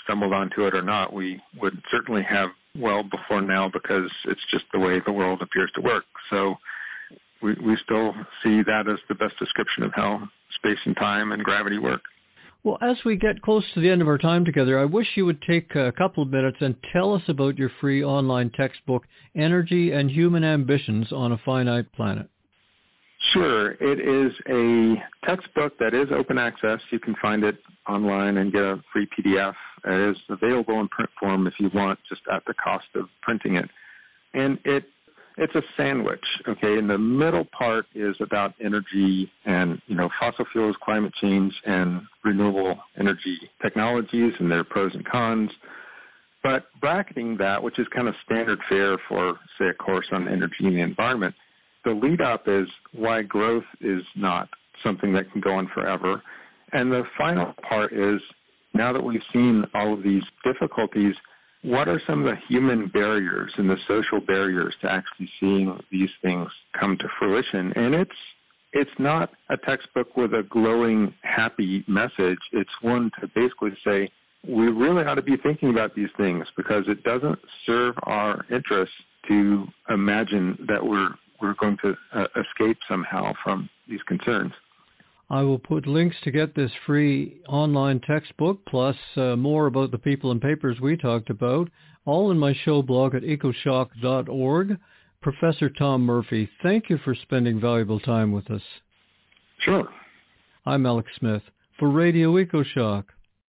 stumbled onto it or not, we would certainly have well before now because it's just the way the world appears to work. So we, we still see that as the best description of how space and time and gravity work. Well, as we get close to the end of our time together, I wish you would take a couple of minutes and tell us about your free online textbook, Energy and Human Ambitions on a Finite Planet. Sure. It is a textbook that is open access. You can find it online and get a free P D F. It is available in print form if you want, just at the cost of printing it. And it it's a sandwich, okay? And the middle part is about energy and, you know, fossil fuels, climate change, and renewable energy technologies and their pros and cons. But bracketing that, which is kind of standard fare for, say, a course on energy and the environment, the lead up is why growth is not something that can go on forever. And the final part is, now that we've seen all of these difficulties, what are some of the human barriers and the social barriers to actually seeing these things come to fruition? And it's it's not a textbook with a glowing, happy message. It's one to basically say, we really ought to be thinking about these things because it doesn't serve our interests to imagine that we're we're going to uh, escape somehow from these concerns. I will put links to get this free online textbook, plus uh, more about the people and papers we talked about, all in my show blog at ecoshock dot org. Professor Tom Murphy, thank you for spending valuable time with us. Sure. I'm Alex Smith for Radio EcoShock.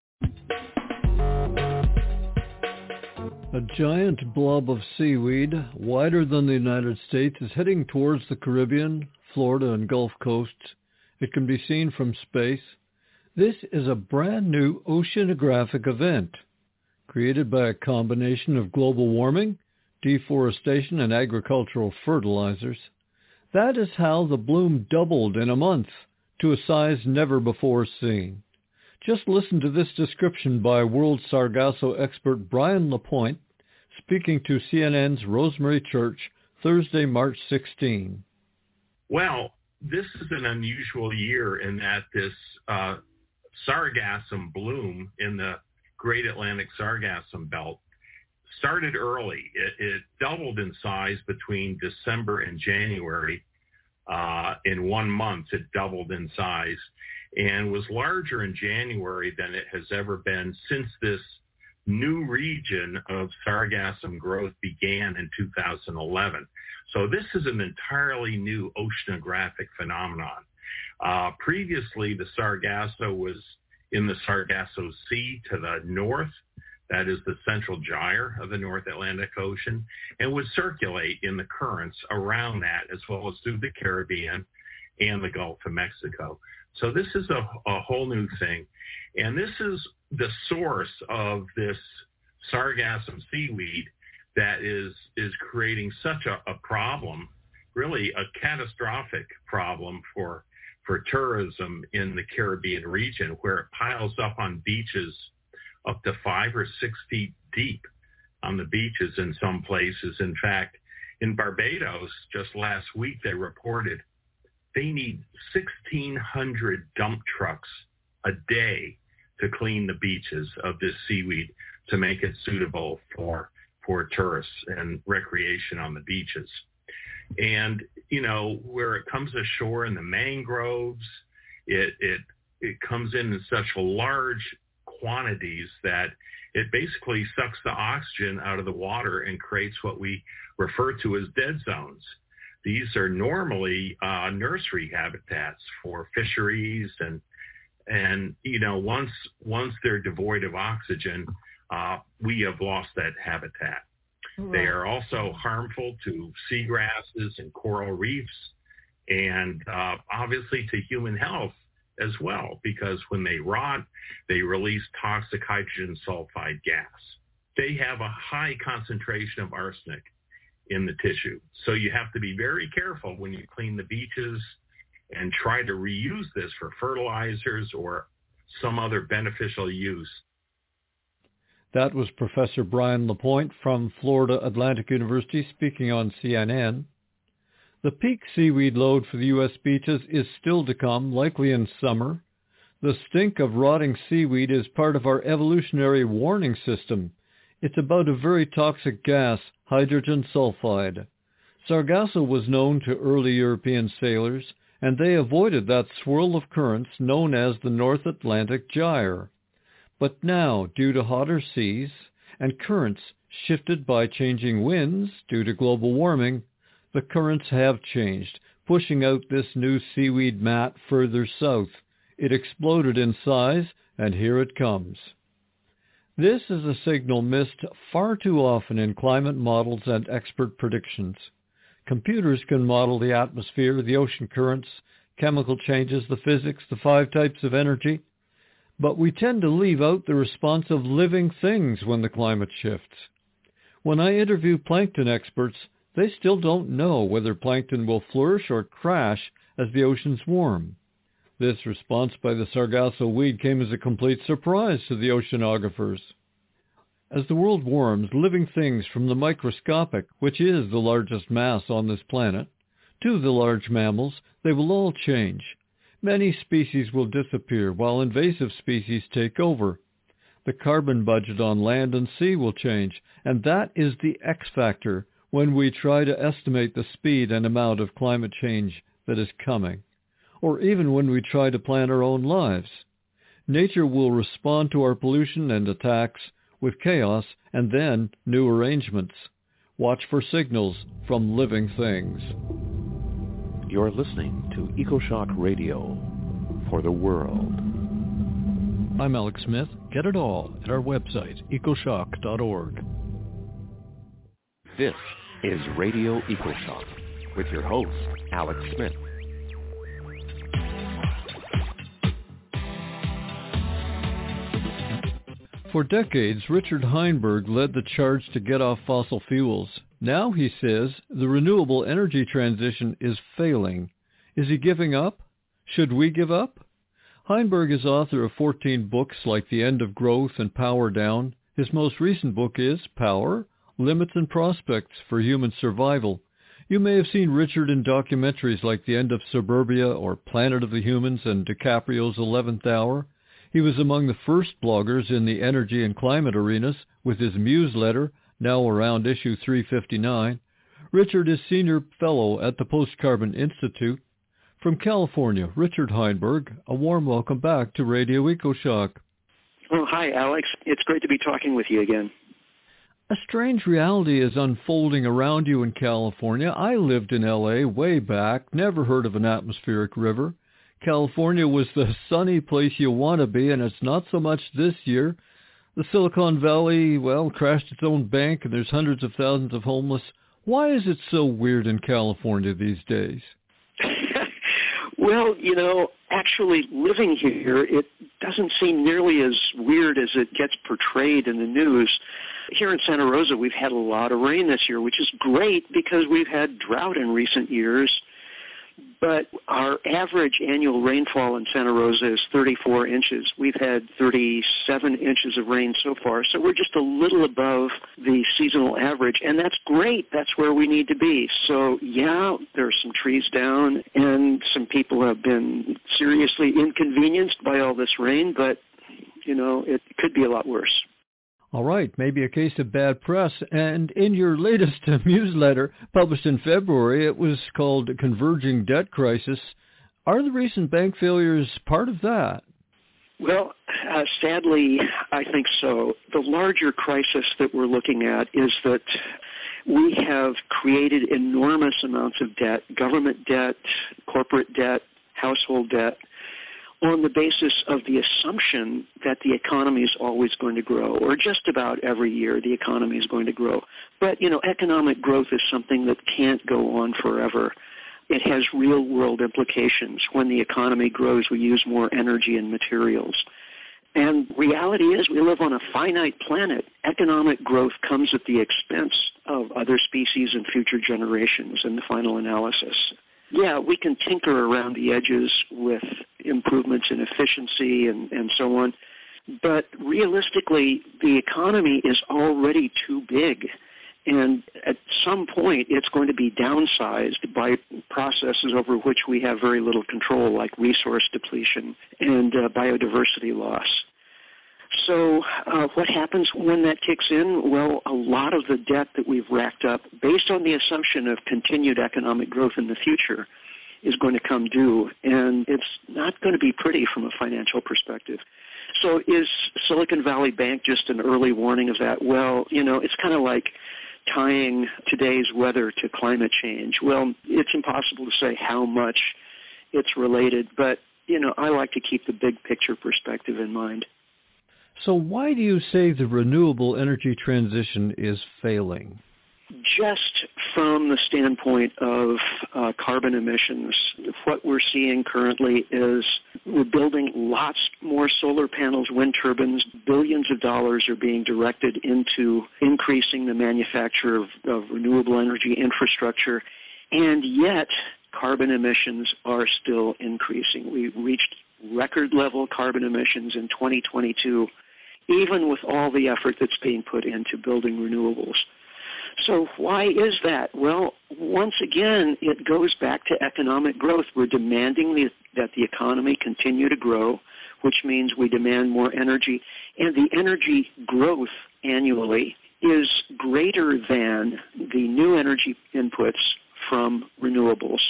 A giant blob of seaweed, wider than the United States, is heading towards the Caribbean, Florida, and Gulf coasts. It can be seen from space. This is a brand new oceanographic event created by a combination of global warming, deforestation, and agricultural fertilizers. That is how the bloom doubled in a month to a size never before seen. Just listen to this description by World Sargasso expert Brian LaPointe, speaking to C N N's Rosemary Church, Thursday, March sixteenth. Well, this is an unusual year in that this uh, sargassum bloom in the Great Atlantic Sargassum Belt started early. It, it doubled in size between December and January. Uh, in one month, it doubled in size and was larger in January than it has ever been since this new region of sargassum growth began in two thousand eleven. So this is an entirely new oceanographic phenomenon. Uh, previously, the Sargasso was in the Sargasso Sea to the north. That is the central gyre of the North Atlantic Ocean, and would circulate in the currents around that, as well as through the Caribbean and the Gulf of Mexico. So this is a, a whole new thing. And this is the source of this sargassum seaweed that is is creating such a, a problem, really a catastrophic problem for for tourism in the Caribbean region, where it piles up on beaches up to five or six feet deep on the beaches in some places. In fact, in Barbados, just last week, they reported they need sixteen hundred dump trucks a day to clean the beaches of this seaweed to make it suitable for for tourists and recreation on the beaches. And, you know, where it comes ashore in the mangroves, it it it comes in in such large quantities that it basically sucks the oxygen out of the water and creates what we refer to as dead zones. These are normally uh, nursery habitats for fisheries, and and you know once once they're devoid of oxygen, uh, we have lost that habitat. Right. They are also harmful to seagrasses and coral reefs, and uh, obviously to human health as well, because when they rot, they release toxic hydrogen sulfide gas. They have a high concentration of arsenic in the tissue. So you have to be very careful when you clean the beaches and try to reuse this for fertilizers or some other beneficial use. That was Professor Brian LaPointe from Florida Atlantic University speaking on C N N. The peak seaweed load for the U S beaches is still to come, likely in summer. The stink of rotting seaweed is part of our evolutionary warning system. It's about a very toxic gas, hydrogen sulfide. Sargasso was known to early European sailors, and they avoided that swirl of currents known as the North Atlantic Gyre. But now, due to hotter seas and currents shifted by changing winds due to global warming, the currents have changed, pushing out this new seaweed mat further south. It exploded in size, and here it comes. This is a signal missed far too often in climate models and expert predictions. Computers can model the atmosphere, the ocean currents, chemical changes, the physics, the five types of energy, but we tend to leave out the response of living things when the climate shifts. When I interview plankton experts, they still don't know whether plankton will flourish or crash as the oceans warm. This response by the Sargasso weed came as a complete surprise to the oceanographers. As the world warms, living things from the microscopic, which is the largest mass on this planet, to the large mammals, they will all change. Many species will disappear, while invasive species take over. The carbon budget on land and sea will change, and that is the X factor when we try to estimate the speed and amount of climate change that is coming, or even when we try to plan our own lives. Nature will respond to our pollution and attacks with chaos and then new arrangements. Watch for signals from living things. You're listening to EcoShock Radio for the world. I'm Alex Smith. Get it all at our website, ecoshock dot org. This is Radio EcoShock with your host, Alex Smith. For decades, Richard Heinberg led the charge to get off fossil fuels. Now, he says, the renewable energy transition is failing. Is he giving up? Should we give up? Heinberg is author of fourteen books like The End of Growth and Power Down. His most recent book is Power, Limits and Prospects for Human Survival. You may have seen Richard in documentaries like The End of Suburbia or Planet of the Humans and DiCaprio's eleventh Hour. He was among the first bloggers in the energy and climate arenas with his newsletter, now around issue three fifty-nine. Richard is Senior Fellow at the Post-Carbon Institute. From California, Richard Heinberg, a warm welcome back to Radio EcoShock. Oh, hi, Alex. It's great to be talking with you again. A strange reality is unfolding around you in California. I lived in L A way back, never heard of an atmospheric river. California was the sunny place you want to be, and it's not so much this year. The Silicon Valley, well, crashed its own bank, and there's hundreds of thousands of homeless. Why is it so weird in California these days? Well, you know, actually living here, it doesn't seem nearly as weird as it gets portrayed in the news. Here in Santa Rosa, we've had a lot of rain this year, which is great because we've had drought in recent years. But our average annual rainfall in Santa Rosa is thirty-four inches. We've had thirty-seven inches of rain so far, so we're just a little above the seasonal average, and that's great. That's where we need to be. So, yeah, there are some trees down, and some people have been seriously inconvenienced by all this rain, but, you know, it could be a lot worse. All right, maybe a case of bad press. And in your latest newsletter, published in February, it was called Converging Debt Crisis. Are the recent bank failures part of that? Well, uh, sadly, I think so. The larger crisis that we're looking at is that we have created enormous amounts of debt, government debt, corporate debt, household debt, on the basis of the assumption that the economy is always going to grow, or just about every year the economy is going to grow. But, you know, economic growth is something that can't go on forever. It has real-world implications. When the economy grows, we use more energy and materials. And reality is we live on a finite planet. Economic growth comes at the expense of other species and future generations in the final analysis. Yeah, we can tinker around the edges with improvements in efficiency and, and so on, but realistically, the economy is already too big, And at some point, it's going to be downsized by processes over which we have very little control, like resource depletion and uh, biodiversity loss. So uh, what happens when that kicks in? Well, a lot of the debt that we've racked up, based on the assumption of continued economic growth in the future, is going to come due, and it's not going to be pretty from a financial perspective. So is Silicon Valley Bank just an early warning of that? Well, you know, it's kind of like tying today's weather to climate change. Well, it's impossible to say how much it's related, but, you know, I like to keep the big picture perspective in mind. So why do you say the renewable energy transition is failing? Just from the standpoint of uh, carbon emissions, what we're seeing currently is we're building lots more solar panels, wind turbines. Billions of dollars are being directed into increasing the manufacture of, of renewable energy infrastructure, and yet carbon emissions are still increasing. We reached record-level carbon emissions in twenty twenty-two, even with all the effort that's being put into building renewables. So why is that? Well, once again, it goes back to economic growth. We're demanding the, that the economy continue to grow, which means we demand more energy. And the energy growth annually is greater than the new energy inputs from renewables.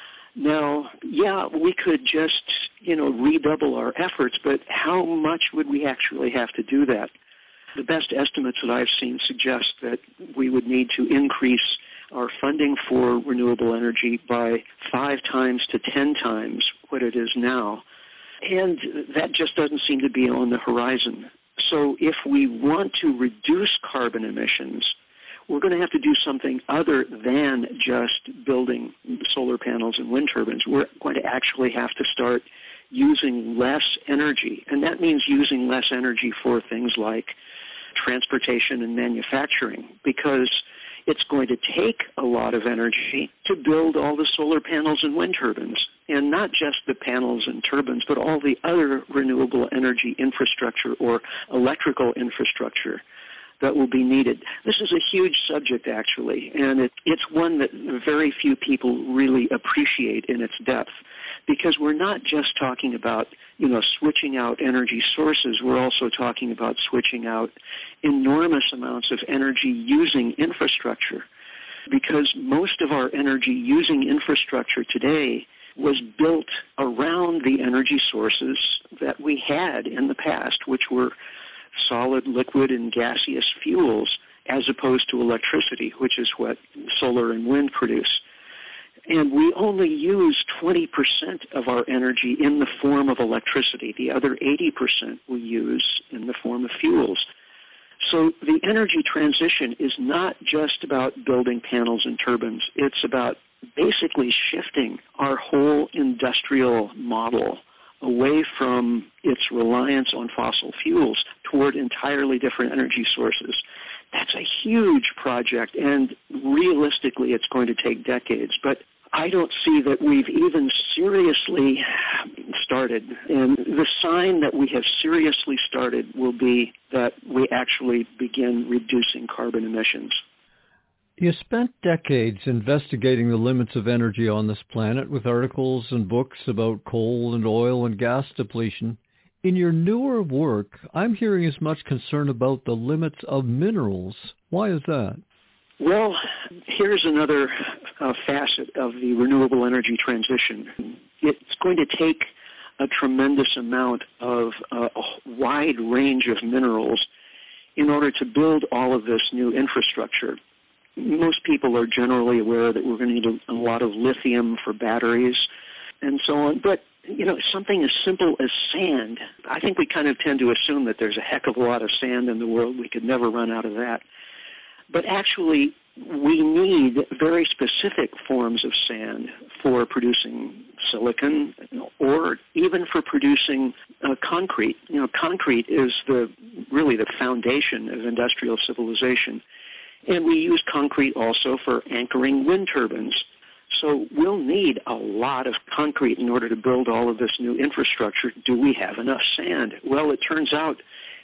Now, yeah, we could just, you know, redouble our efforts, but how much would we actually have to do that? The best estimates that I've seen suggest that we would need to increase our funding for renewable energy by five times to ten times what it is now. And that just doesn't seem to be on the horizon. So if we want to reduce carbon emissions, we're going to have to do something other than just building solar panels and wind turbines. We're going to actually have to start using less energy. And that means using less energy for things like transportation and manufacturing, because it's going to take a lot of energy to build all the solar panels and wind turbines, and not just the panels and turbines, but all the other renewable energy infrastructure or electrical infrastructure that will be needed. This is a huge subject, actually, and it, it's one that very few people really appreciate in its depth, because we're not just talking about, you know, switching out energy sources. We're also talking about switching out enormous amounts of energy-using infrastructure, because most of our energy-using infrastructure today was built around the energy sources that we had in the past, which were solid, liquid, and gaseous fuels, as opposed to electricity, which is what solar and wind produce. And we only use twenty percent of our energy in the form of electricity. The other eighty percent we use in the form of fuels. So the energy transition is not just about building panels and turbines. It's about basically shifting our whole industrial model away from its reliance on fossil fuels toward entirely different energy sources. That's a huge project, and realistically it's going to take decades. But I don't see that we've even seriously started. And the sign that we have seriously started will be that we actually begin reducing carbon emissions. You spent decades investigating the limits of energy on this planet with articles and books about coal and oil and gas depletion. In your newer work, I'm hearing as much concern about the limits of minerals. Why is that? Well, here's another uh, facet of the renewable energy transition. It's going to take a tremendous amount of uh, a wide range of minerals in order to build all of this new infrastructure. Most people are generally aware that we're going to need a, a lot of lithium for batteries and so on. But, you know, something as simple as sand, I think we kind of tend to assume that there's a heck of a lot of sand in the world. We could never run out of that. But actually, we need very specific forms of sand for producing silicon or even for producing uh, concrete. You know, concrete is the really the foundation of industrial civilization. And we use concrete also for anchoring wind turbines. So we'll need a lot of concrete in order to build all of this new infrastructure. Do we have enough sand? Well, it turns out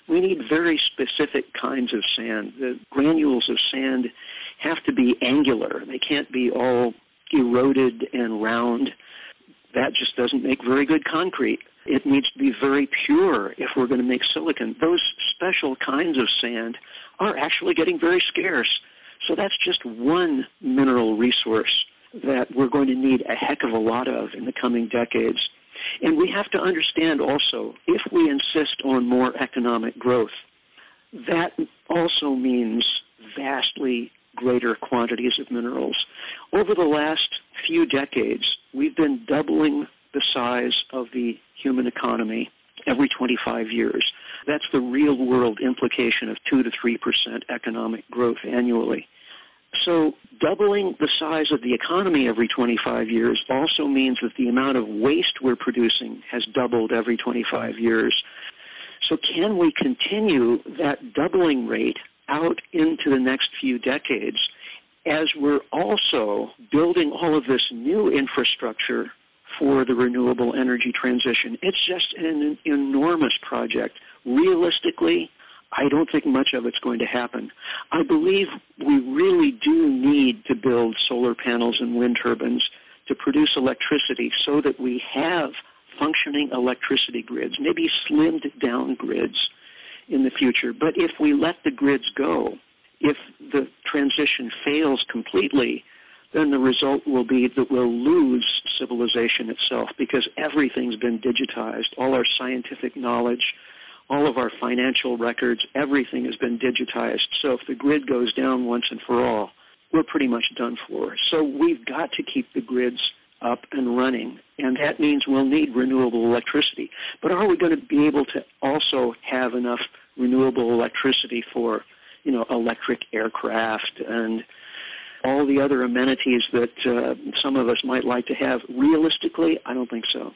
We need very specific kinds of sand. The granules of sand have to be angular. They can't be all eroded and round. That just doesn't make very good concrete. It needs to be very pure if we're going to make silicon. Those special kinds of sand are actually getting very scarce. So that's just one mineral resource that we're going to need a heck of a lot of in the coming decades. And we have to understand also, if we insist on more economic growth, that also means vastly greater quantities of minerals. Over the last few decades, we've been doubling the size of the human economy every twenty-five years. That's the real-world implication of two to three percent economic growth annually. So doubling the size of the economy every twenty-five years also means that the amount of waste we're producing has doubled every twenty-five years. So can we continue that doubling rate out into the next few decades as we're also building all of this new infrastructure for the renewable energy transition? It's just an enormous project. Realistically, I don't think much of it's going to happen. I believe we really do need to build solar panels and wind turbines to produce electricity so that we have functioning electricity grids, maybe slimmed down grids in the future. But if we let the grids go, if the transition fails completely, then the result will be that we'll lose civilization itself because everything's been digitized. All our scientific knowledge, all of our financial records, everything has been digitized. So if the grid goes down once and for all, we're pretty much done for. So we've got to keep the grids up and running, and that means we'll need renewable electricity. But are we going to be able to also have enough renewable electricity for, you know, electric aircraft and all the other amenities that uh, some of us might like to have? Realistically, I don't think so.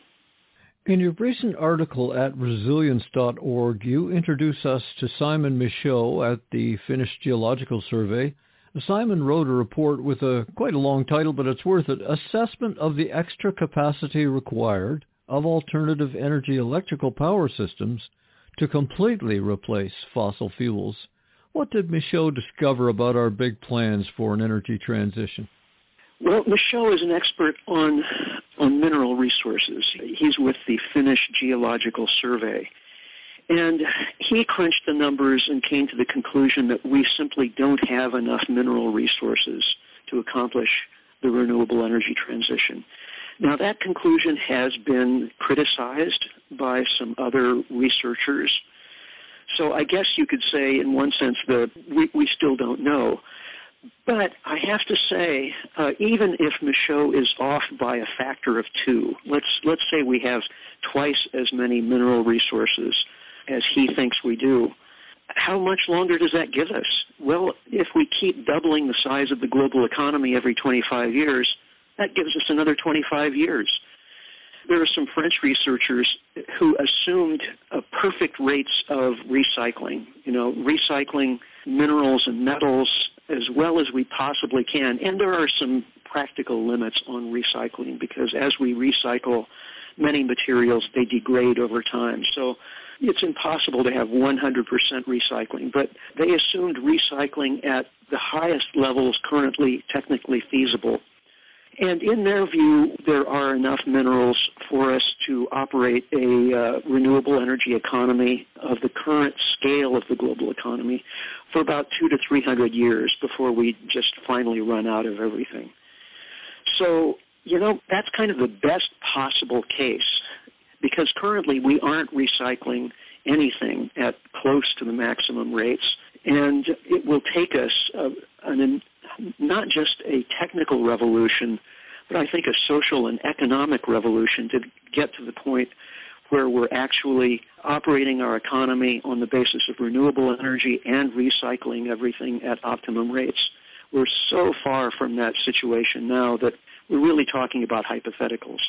In your recent article at resilience dot org, you introduce us to Simon Michaud at the Finnish Geological Survey. Simon wrote a report with a quite a long title, but it's worth it, Assessment of the Extra Capacity Required of Alternative Energy Electrical Power Systems to Completely Replace Fossil Fuels. What did Michaud discover about our big plans for an energy transition? Well, Michaud is an expert on on mineral resources. He's with the Finnish Geological Survey. And he crunched the numbers and came to the conclusion that we simply don't have enough mineral resources to accomplish the renewable energy transition. Now, that conclusion has been criticized by some other researchers. So I guess you could say, in one sense, that we, we still don't know. But I have to say, uh, even if Michaud is off by a factor of two, let's let's say we have twice as many mineral resources as he thinks we do, how much longer does that give us? Well, if we keep doubling the size of the global economy every twenty-five years, that gives us another twenty-five years. There are some French researchers who assumed uh, perfect rates of recycling, you know, recycling minerals and metals as well as we possibly can. And there are some practical limits on recycling because as we recycle many materials, they degrade over time. So it's impossible to have one hundred percent recycling. But they assumed recycling at the highest levels currently technically feasible. And in their view, there are enough minerals for us to operate a uh, renewable energy economy of the current scale of the global economy for about two to three hundred years before we just finally run out of everything. So, you know, that's kind of the best possible case because currently we aren't recycling anything at close to the maximum rates, and it will take us uh, an not just a technical revolution, but I think a social and economic revolution to get to the point where we're actually operating our economy on the basis of renewable energy and recycling everything at optimum rates. We're so far from that situation now that we're really talking about hypotheticals.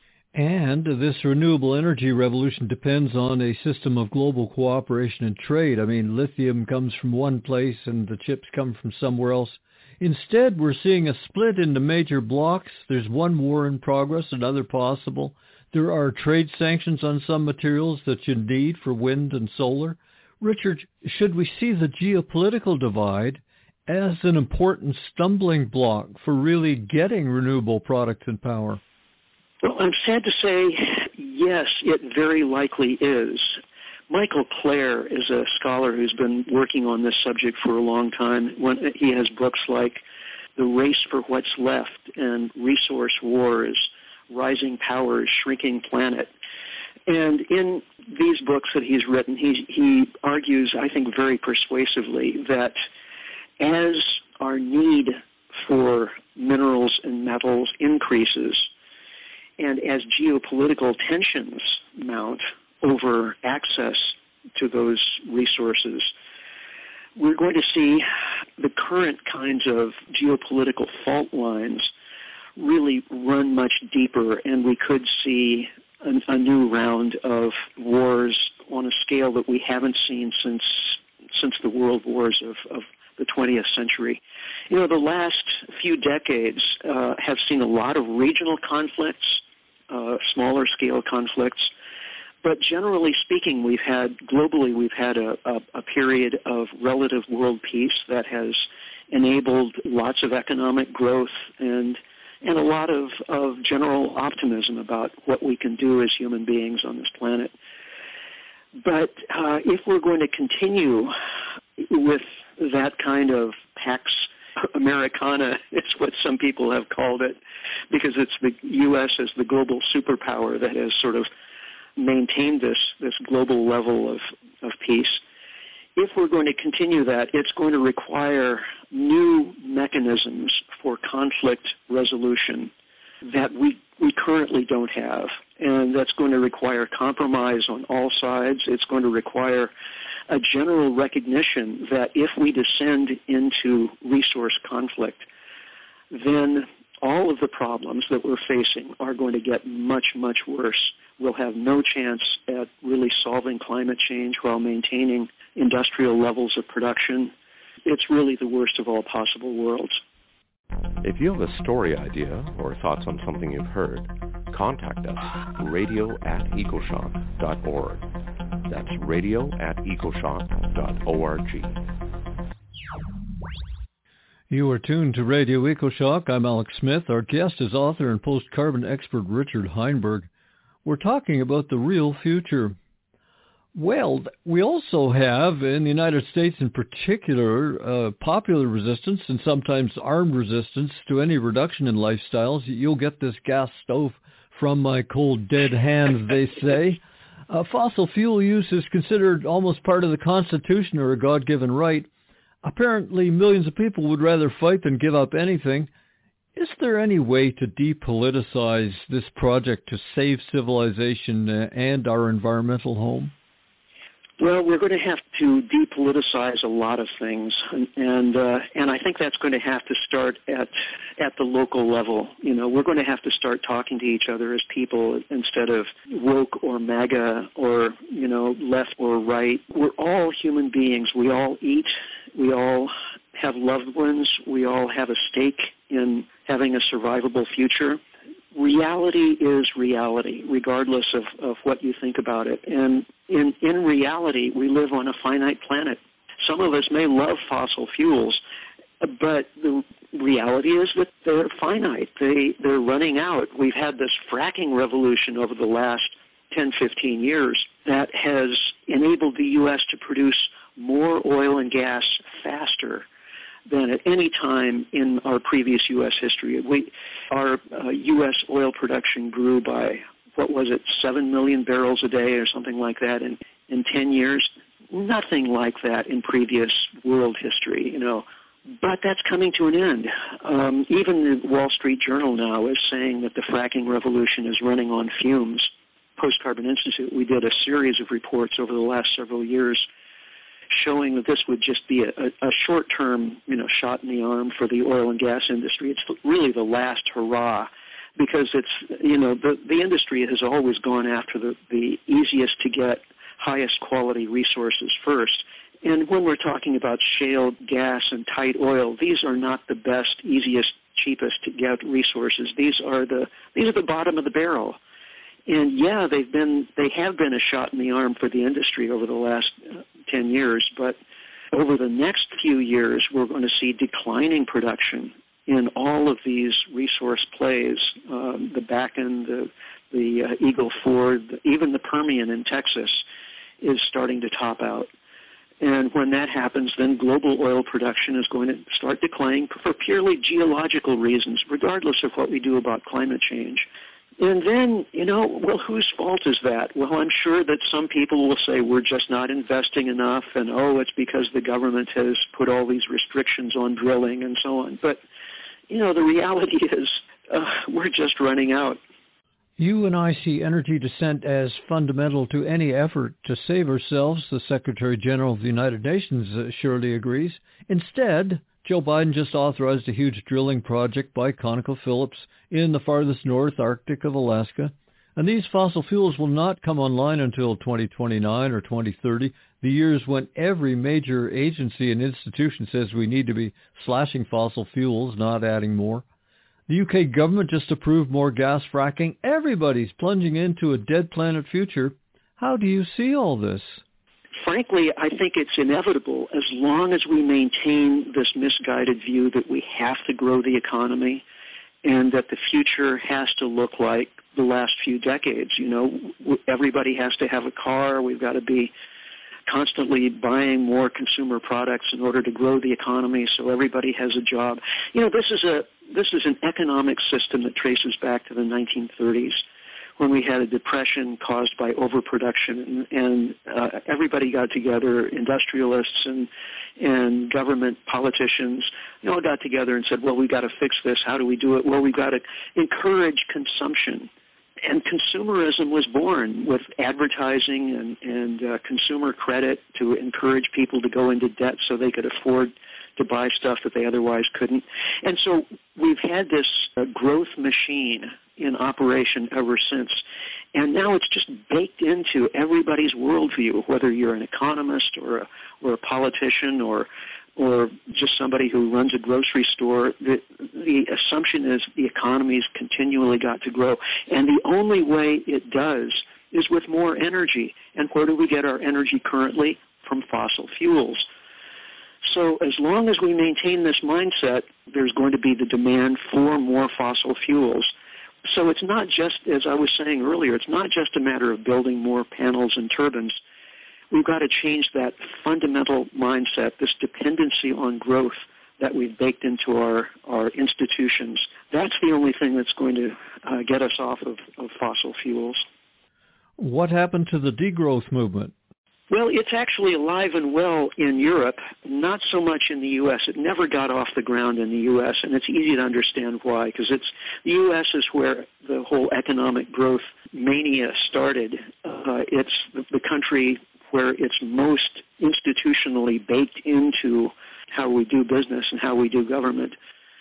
And this renewable energy revolution depends on a system of global cooperation and trade. I mean, lithium comes from one place and the chips come from somewhere else. Instead, we're seeing a split into major blocks. There's one war in progress, another possible. There are trade sanctions on some materials that you need for wind and solar. Richard, should we see the geopolitical divide as an important stumbling block for really getting renewable products and power? Well, I'm sad to say, yes, it very likely is. Michael Clare is a scholar who's been working on this subject for a long time. When he has books like The Race for What's Left and Resource Wars, Rising Powers, Shrinking Planet. And in these books that he's written, he, he argues, I think very persuasively, that as our need for minerals and metals increases, and as geopolitical tensions mount over access to those resources, we're going to see the current kinds of geopolitical fault lines really run much deeper, and we could see a, a new round of wars on a scale that we haven't seen since since the world wars of, of the twentieth century. You know, the last few decades uh, have seen a lot of regional conflicts, uh, smaller scale conflicts, but generally speaking, we've had, globally, we've had a, a, a period of relative world peace that has enabled lots of economic growth and and a lot of, of general optimism about what we can do as human beings on this planet. But uh, if we're going to continue with that kind of Pax Americana, it's what some people have called it, because it's the U S as the global superpower that has sort of maintained this, this global level of, of peace. If we're going to continue that, it's going to require new mechanisms for conflict resolution that we, we currently don't have. And that's going to require compromise on all sides. It's going to require a general recognition that if we descend into resource conflict, then all of the problems that we're facing are going to get much, much worse. We'll have no chance at really solving climate change while maintaining industrial levels of production. It's really the worst of all possible worlds. If you have a story idea or thoughts on something you've heard, contact us, radio at ecoshock dot org. That's radio at ecoshock dot org. You are tuned to Radio EcoShock. I'm Alex Smith. Our guest is author and post-carbon expert Richard Heinberg. We're talking about the real future. Well, we also have, in the United States in particular, uh, popular resistance and sometimes armed resistance to any reduction in lifestyles. You'll get this gas stove from my cold dead hand, they say. Uh, fossil fuel use is considered almost part of the Constitution or a God-given right. Apparently, millions of people would rather fight than give up anything. Is there any way to depoliticize this project to save civilization and our environmental home? Well, we're going to have to depoliticize a lot of things, and and, uh, and I think that's going to have to start at at the local level. You know, we're going to have to start talking to each other as people instead of woke or MAGA or, you know, left or right. We're all human beings. We all eat. We all have loved ones. We all have a stake in having a survivable future. Reality is reality, regardless of, of what you think about it. And in, in reality, we live on a finite planet. Some of us may love fossil fuels, but the reality is that they're finite. They, they're running out. We've had this fracking revolution over the last ten, fifteen years that has enabled the U S to produce more oil and gas faster than at any time in our previous U S history. We, our uh, U S oil production grew by, what was it, seven million barrels a day or something like that in, in ten years. Nothing like that in previous world history, you know. But that's coming to an end. Um, even the Wall Street Journal now is saying that the fracking revolution is running on fumes. Post-Carbon Institute, we did a series of reports over the last several years showing that this would just be a, a, a short-term, you know, shot in the arm for the oil and gas industry. It's really the last hurrah, because it's, you know, the, the industry has always gone after the, the easiest to get, highest quality resources first. And when we're talking about shale gas and tight oil, these are not the best, easiest, cheapest to get resources. These are the these are the bottom of the barrel. And yeah, they've been they have been a shot in the arm for the industry over the last uh, ten years, but over the next few years, we're going to see declining production in all of these resource plays, um, the Bakken, the, the uh, Eagle Ford, the, even the Permian in Texas is starting to top out. And when that happens, then global oil production is going to start declining for purely geological reasons, regardless of what we do about climate change. And then, you know, well, whose fault is that? Well, I'm sure that some people will say we're just not investing enough, and, oh, it's because the government has put all these restrictions on drilling and so on. But, you know, the reality is uh, we're just running out. You and I see energy descent as fundamental to any effort to save ourselves. The Secretary General of the United Nations uh, surely agrees. Instead, Joe Biden just authorized a huge drilling project by ConocoPhillips in the farthest north Arctic of Alaska. And these fossil fuels will not come online until twenty twenty-nine or twenty thirty, the years when every major agency and institution says we need to be slashing fossil fuels, not adding more. The U K government just approved more gas fracking. Everybody's plunging into a dead planet future. How do you see all this? Frankly, I think it's inevitable as long as we maintain this misguided view that we have to grow the economy and that the future has to look like the last few decades. You know, everybody has to have a car. We've got to be constantly buying more consumer products in order to grow the economy so everybody has a job. You know, this is a this is an economic system that traces back to the nineteen thirties when we had a depression caused by overproduction, and, and uh, everybody got together, industrialists and and government politicians, you all got together and said, well, we've got to fix this. How do we do it? Well, we've got to encourage consumption. And consumerism was born with advertising and, and uh, consumer credit to encourage people to go into debt so they could afford to buy stuff that they otherwise couldn't. And so we've had this uh, growth machine in operation ever since. And now it's just baked into everybody's worldview, whether you're an economist or a, or a politician or or just somebody who runs a grocery store. The, the assumption is the economy's continually got to grow. And the only way it does is with more energy. And where do we get our energy currently? From fossil fuels. So as long as we maintain this mindset, there's going to be the demand for more fossil fuels. So it's not just, as I was saying earlier, it's not just a matter of building more panels and turbines. We've got to change that fundamental mindset, this dependency on growth that we've baked into our, our institutions. That's the only thing that's going to uh, get us off of, of fossil fuels. What happened to the degrowth movement? Well, it's actually alive and well in Europe, not so much in the U S. It never got off the ground in the U S, and it's easy to understand why, because it's the U S is where the whole economic growth mania started. Uh, it's the, the country where it's most institutionally baked into how we do business and how we do government.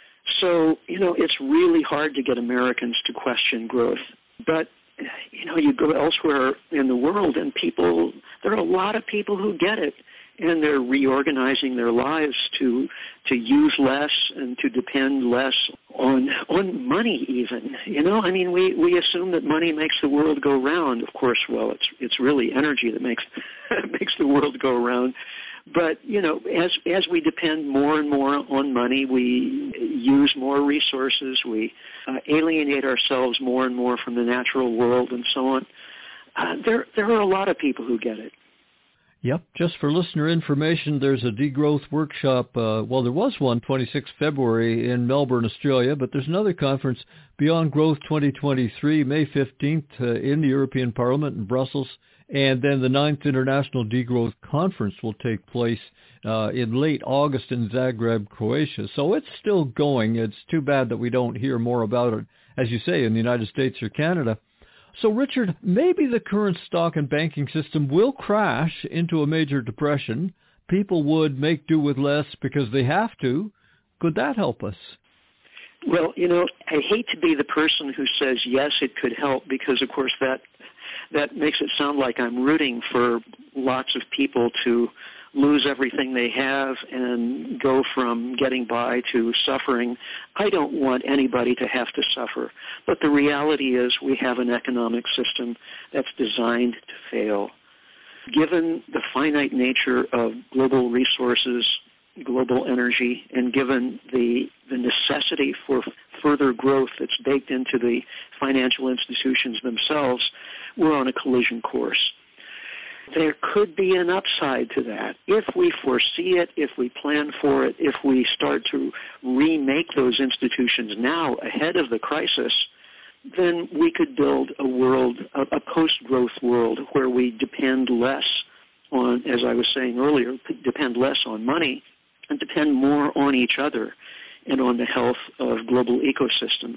So, you know, it's really hard to get Americans to question growth. But, you know, you go elsewhere in the world and people, there are a lot of people who get it. And they're reorganizing their lives to to use less and to depend less on on money even. You know, I mean, we, we assume that money makes the world go round. Of course, well, it's it's really energy that makes makes the world go round. But, you know, as as we depend more and more on money, we use more resources, we uh, alienate ourselves more and more from the natural world and so on. Uh, there there are a lot of people who get it. Yep. Just for listener information, there's a degrowth workshop. Uh, well, there was one twenty-sixth of February in Melbourne, Australia, but there's another conference, Beyond Growth twenty twenty-three, May fifteenth uh, in the European Parliament in Brussels. And then the ninth International Degrowth Conference will take place uh, in late August in Zagreb, Croatia. So it's still going. It's too bad that we don't hear more about it, as you say, in the United States or Canada. So, Richard, maybe the current stock and banking system will crash into a major depression. People would make do with less because they have to. Could that help us? Well, you know, I hate to be the person who says, yes, it could help, because, of course, that that makes it sound like I'm rooting for lots of people to lose everything they have and go from getting by to suffering. I don't want anybody to have to suffer. But the reality is we have an economic system that's designed to fail. Given the finite nature of global resources, global energy, and given the, the necessity for further growth that's baked into the financial institutions themselves, we're on a collision course. There could be an upside to that. If we foresee it, if we plan for it, if we start to remake those institutions now ahead of the crisis, then we could build a world, a, a post-growth world where we depend less on, as I was saying earlier, depend less on money and depend more on each other and on the health of global ecosystems.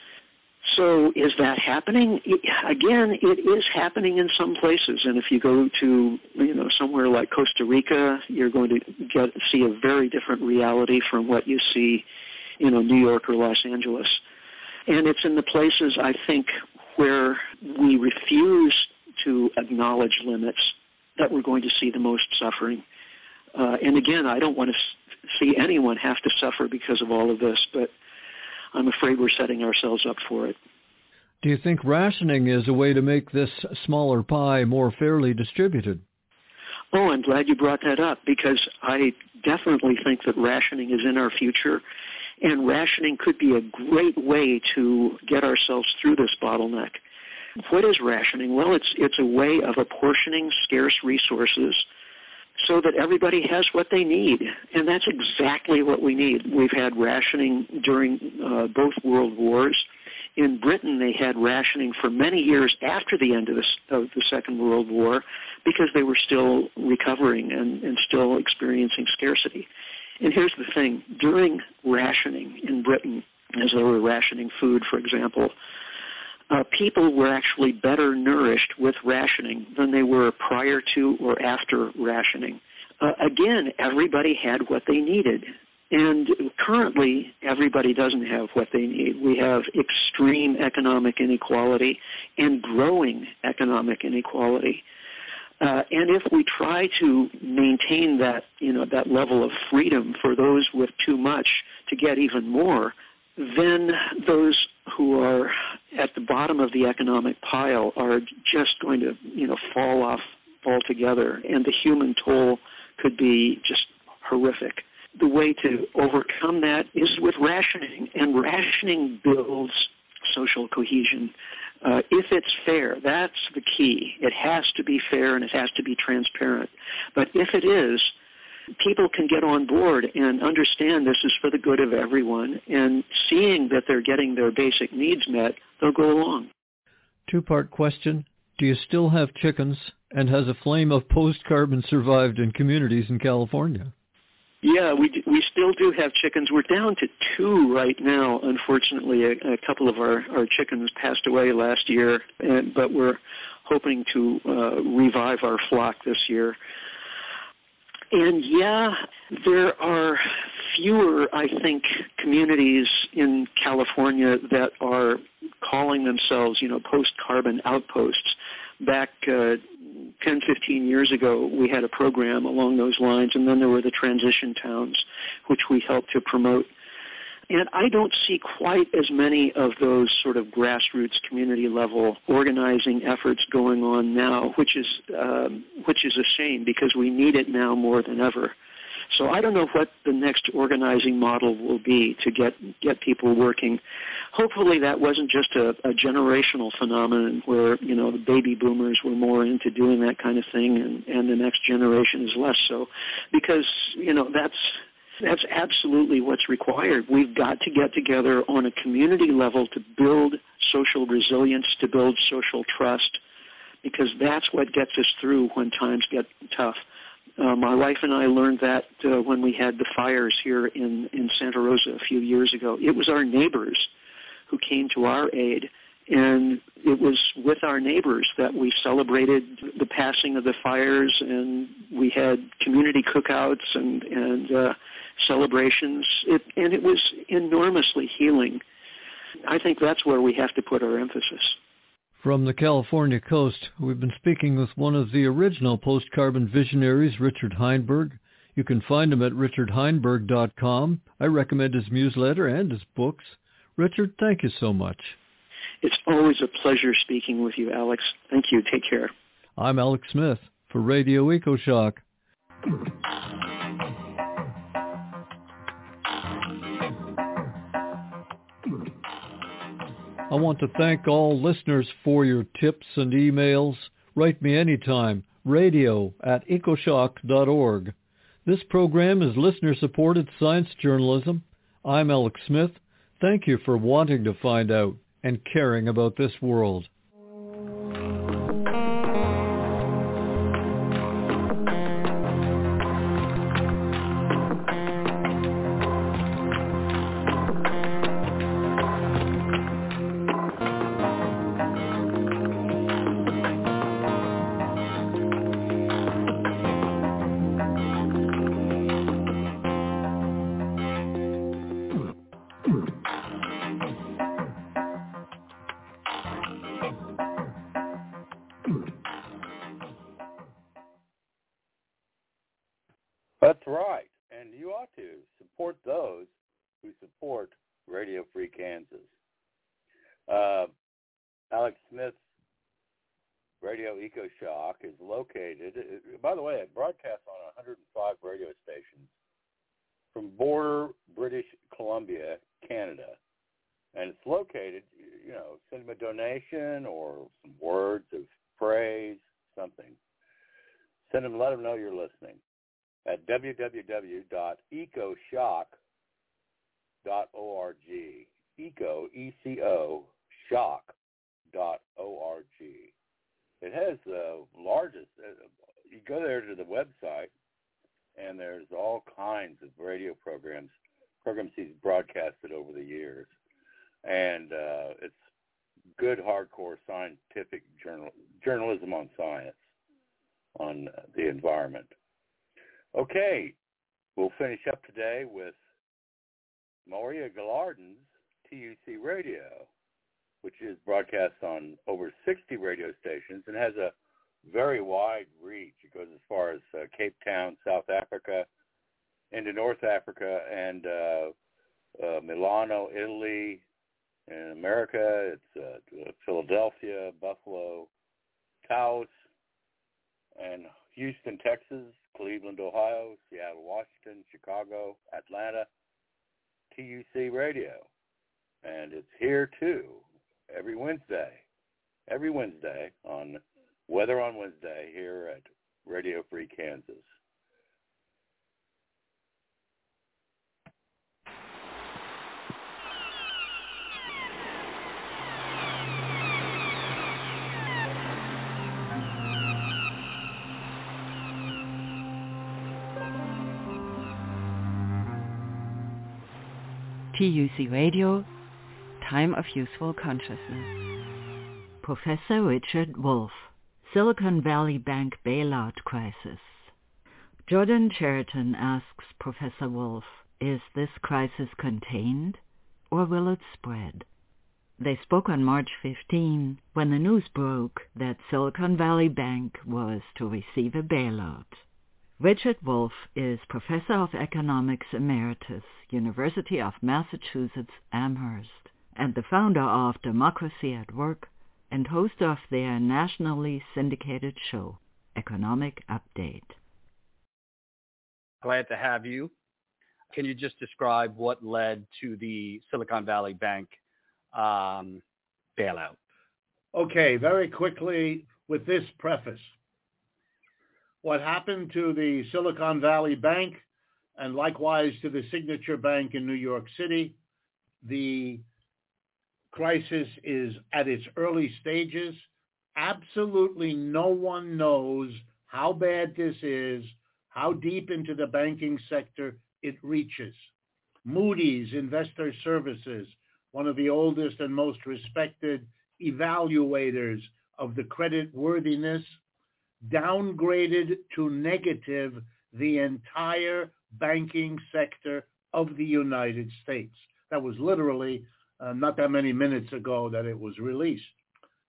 So is that happening? Again, it is happening in some places. And if you go to, you know, somewhere like Costa Rica, you're going to get see a very different reality from what you see, you know, New York or Los Angeles. And it's in the places, I think, where we refuse to acknowledge limits that we're going to see the most suffering. Uh, and again, I don't want to see anyone have to suffer because of all of this, but I'm afraid we're setting ourselves up for it. Do you think rationing is a way to make this smaller pie more fairly distributed? Oh, I'm glad you brought that up, because I definitely think that rationing is in our future, and rationing could be a great way to get ourselves through this bottleneck. What is rationing? Well, it's it's a way of apportioning scarce resources so that everybody has what they need. And that's exactly what we need. We've had rationing during uh, both world wars. In Britain, they had rationing for many years after the end of the, of the Second World War because they were still recovering and, and still experiencing scarcity. And here's the thing. During rationing in Britain, as they were rationing food, for example, Uh, people were actually better nourished with rationing than they were prior to or after rationing. Uh, again, everybody had what they needed. And currently, everybody doesn't have what they need. We have extreme economic inequality and growing economic inequality. Uh, and if we try to maintain that, you know, that level of freedom for those with too much to get even more, then those who are at the bottom of the economic pile are just going to, you know, fall off altogether, and the human toll could be just horrific. The way to overcome that is with rationing, and rationing builds social cohesion. Uh, if it's fair, that's the key. It has to be fair and it has to be transparent. But if it is, people can get on board and understand this is for the good of everyone, and seeing that they're getting their basic needs met, they'll go along. Two-part question. Do you still have chickens, and has a flame of post-carbon survived in communities in California? Yeah, we do, we still do have chickens. We're down to two right now. Unfortunately, a, a couple of our, our chickens passed away last year, and, but we're hoping to uh, revive our flock this year. And yeah, there are fewer, I think, communities in California that are calling themselves, you know, post-carbon outposts. Back uh, ten, fifteen years ago, we had a program along those lines, and then there were the transition towns, which we helped to promote. And I don't see quite as many of those sort of grassroots community-level organizing efforts going on now, which is um, which is a shame because we need it now more than ever. So I don't know what the next organizing model will be to get, get people working. Hopefully that wasn't just a, a generational phenomenon where, you know, the baby boomers were more into doing that kind of thing and, and the next generation is less so, because, you know, that's That's absolutely what's required. We've got to get together on a community level to build social resilience, to build social trust, because that's what gets us through when times get tough. Uh, my wife and I learned that uh, when we had the fires here in, in Santa Rosa a few years ago. It was our neighbors who came to our aid, and it was with our neighbors that we celebrated the passing of the fires, and we had community cookouts and, and uh, celebrations, it, and it was enormously healing. I think that's where we have to put our emphasis. From the California coast, we've been speaking with one of the original post-carbon visionaries, Richard Heinberg. You can find him at richard heinberg dot com. I recommend his newsletter and his books. Richard, thank you so much. It's always a pleasure speaking with you, Alex. Thank you. Take care. I'm Alex Smith for Radio EcoShock. I want to thank all listeners for your tips and emails. Write me anytime, radio at ecoshock dot org. This program is listener-supported science journalism. I'm Alex Smith. Thank you for wanting to find out and caring about this world. That's right, and you ought to support those who support Radio Free Kansas. Uh, Alex Smith's Radio EcoShock is located, by the way, it broadcasts on one hundred five radio stations from border British Columbia, Canada. And it's located, you know, send them a donation or some words of praise, something. Send them, let them know you're listening at w w w dot ecoshock dot org. Eco, E C O, shock dot org. It has the largest, uh, you go there to the website, and there's all kinds of radio programs, programs he's broadcasted over the years. And uh, it's good, hardcore scientific journal, journalism on science, on the environment. Okay, we'll finish up today with Maria Gillardin's T U C Radio, which is broadcast on over sixty radio stations and has a very wide reach. It goes as far as uh, Cape Town, South Africa, into North Africa, and uh, uh, Milano, Italy. In America, it's uh, Philadelphia, Buffalo, Taos, and Houston, Texas, Cleveland, Ohio, Seattle, Washington, Chicago, Atlanta, T U C Radio. And it's here, too, every Wednesday, every Wednesday on Weather on Wednesday here at Radio Free Kansas. T U C Radio, Time of Useful Consciousness. Professor Richard Wolff, Silicon Valley Bank Bailout Crisis. Jordan Cheriton asks Professor Wolff, is this crisis contained, or will it spread? They spoke on March fifteenth, when the news broke that Silicon Valley Bank was to receive a bailout. Richard Wolff is Professor of Economics Emeritus, University of Massachusetts Amherst, and the founder of Democracy at Work and host of their nationally syndicated show, Economic Update. Glad to have you. Can you just describe what led to the Silicon Valley Bank um, bailout? Okay, very quickly with this preface. What happened to the Silicon Valley Bank and likewise to the Signature Bank in New York City, the crisis is at its early stages. Absolutely no one knows how bad this is, how deep into the banking sector it reaches. Moody's Investor Services, one of the oldest and most respected evaluators of the credit worthiness, downgraded to negative the entire banking sector of the United States. That was literally uh, not that many minutes ago that it was released.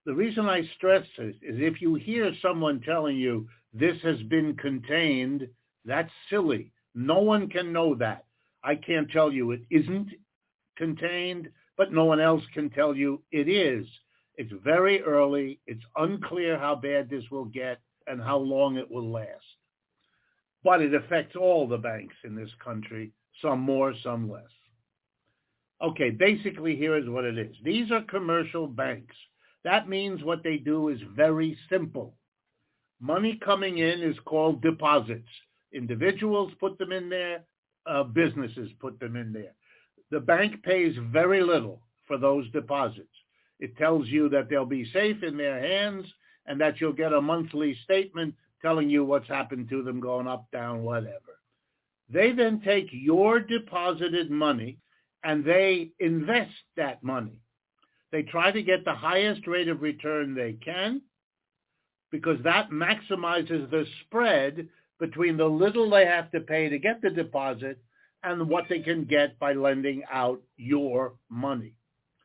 The reason I stress this is if you hear someone telling you this has been contained, that's silly. No one can know that. I can't tell you it isn't contained, but no one else can tell you it is. It's very early. It's unclear how bad this will get and how long it will last. But it affects all the banks in this country, some more, some less. Okay, basically here is what it is. These are commercial banks. That means what they do is very simple. Money coming in is called deposits. Individuals put them in there, uh, businesses put them in there. The bank pays very little for those deposits. It tells you that they'll be safe in their hands and that you'll get a monthly statement telling you what's happened to them, going up, down, whatever. They then take your deposited money and they invest that money. They try to get the highest rate of return they can because that maximizes the spread between the little they have to pay to get the deposit and what they can get by lending out your money.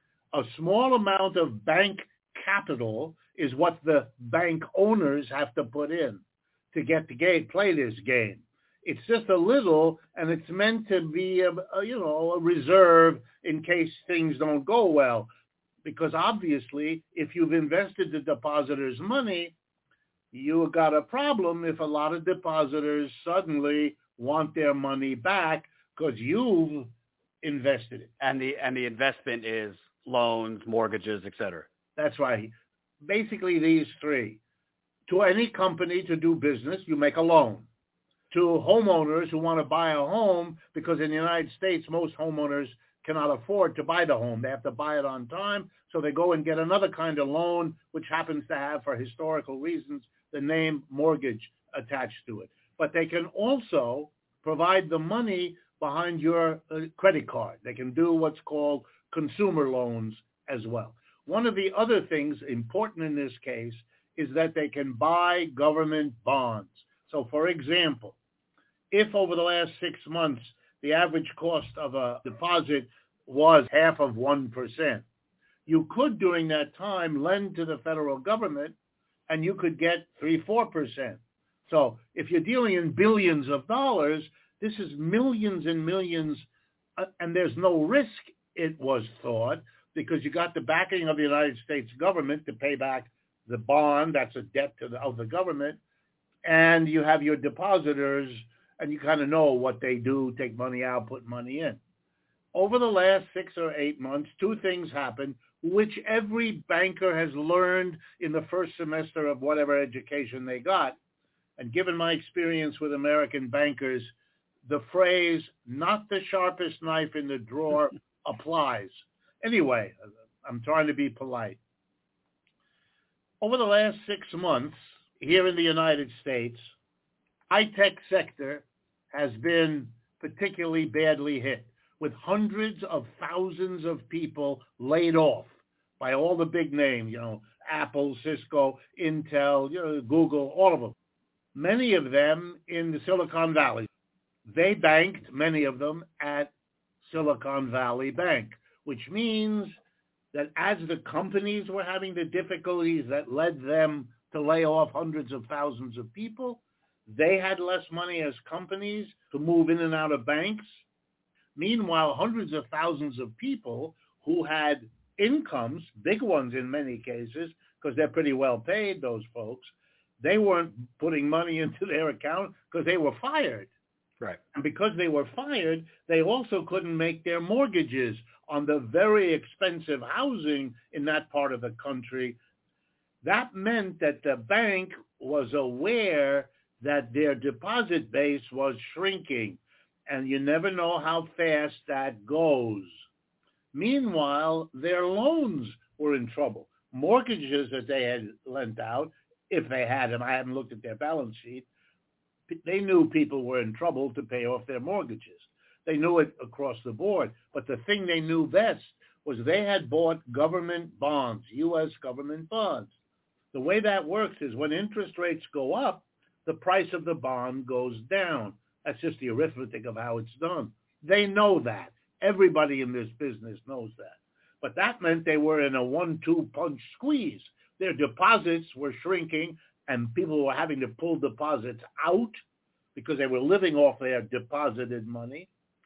A small amount of bank capital is what the bank owners have to put in to get the game, play this game. It's just a little, and it's meant to be a, a you know a reserve in case things don't go well. Because obviously, if you've invested the depositors' money, you got a problem if a lot of depositors suddenly want their money back because you've invested it. And the and the investment is loans, mortgages, et cetera. That's right. Basically, these three. To any company to do business, you make a loan. To homeowners who want to buy a home, because in the United States, most homeowners cannot afford to buy the home. They have to buy it on time, so they go and get another kind of loan, which happens to have, for historical reasons, the name mortgage attached to it. But they can also provide the money behind your uh, credit card. They can do what's called consumer loans as well. One of the other things important in this case is that they can buy government bonds. So, for example, if over the last six months the average cost of a deposit was half of one percent, you could during that time lend to the federal government and you could get three, four percent. So if you're dealing in billions of dollars, this is millions and millions, uh, and there's no risk, it was thought, because you got the backing of the United States government to pay back the bond, that's a debt to the, of the government, and you have your depositors, and you kind of know what they do, take money out, put money in. Over the last six or eight months, two things happened, which every banker has learned in the first semester of whatever education they got. And given my experience with American bankers, the phrase, not the sharpest knife in the drawer, applies. Anyway, I'm trying to be polite. Over the last six months, here in the United States, high-tech sector has been particularly badly hit, with hundreds of thousands of people laid off by all the big names, you know, Apple, Cisco, Intel, you know, Google, all of them. Many of them in the Silicon Valley. They banked, many of them, at Silicon Valley Bank, which means that as the companies were having the difficulties that led them to lay off hundreds of thousands of people, they had less money as companies to move in and out of banks. Meanwhile, hundreds of thousands of people who had incomes, big ones in many cases, because they're pretty well paid, those folks, they weren't putting money into their account because they were fired. Right. And because they were fired, they also couldn't make their mortgages on the very expensive housing in that part of the country. That meant that the bank was aware that their deposit base was shrinking, and you never know how fast that goes. Meanwhile, their loans were in trouble. Mortgages that they had lent out, if they had them, I haven't looked at their balance sheet, they knew people were in trouble to pay off their mortgages. They knew it across the board. But the thing they knew best was they had bought government bonds, U S government bonds. The way that works is when interest rates go up, the price of the bond goes down. That's just the arithmetic of how it's done. They know that. Everybody in this business knows that. But that meant they were in a one two punch squeeze. their deposits were shrinking and people were having to pull deposits out because they were living off their deposited money,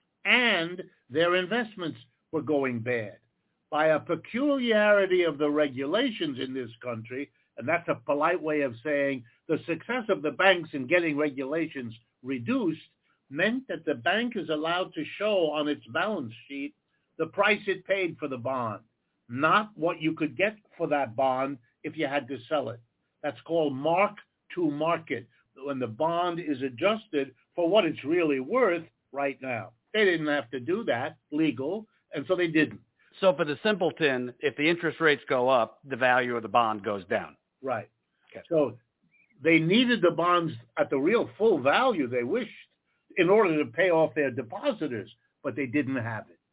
and their investments were going bad. By a peculiarity of the regulations in this country, and that's a polite way of saying the success of the banks in getting regulations reduced meant that the bank is allowed to show on its balance sheet the price it paid for the bond, not what you could get for that bond if you had to sell it. That's called mark to market, when the bond is adjusted for what it's really worth right now. They didn't have to do that, legal, and so they didn't. So for the simpleton, if the interest rates go up, the value of the bond goes down. Right. Okay. So they needed the bonds at the real full value they wished in order to pay off their depositors, but they didn't have it.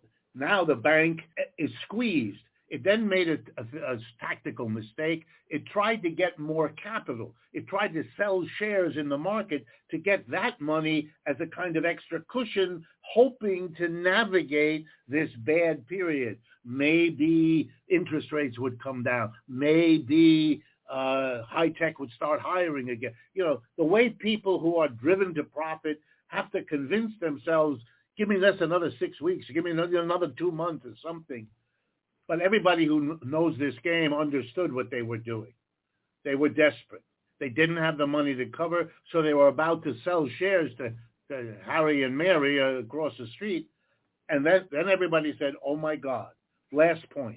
Now the bank is squeezed. It then made a, a, a tactical mistake. It tried to get more capital. It tried to sell shares in the market to get that money as a kind of extra cushion, hoping to navigate this bad period. Maybe interest rates would come down. Maybe uh, high tech would start hiring again. You know, the way people who are driven to profit have to convince themselves, give me this another six weeks, give me another, another two months or something. But everybody who knows this game understood what they were doing. They were desperate. They didn't have the money to cover, so they were about to sell shares to, to Harry and Mary uh, across the street. And then, then everybody said, oh, my God. Last point.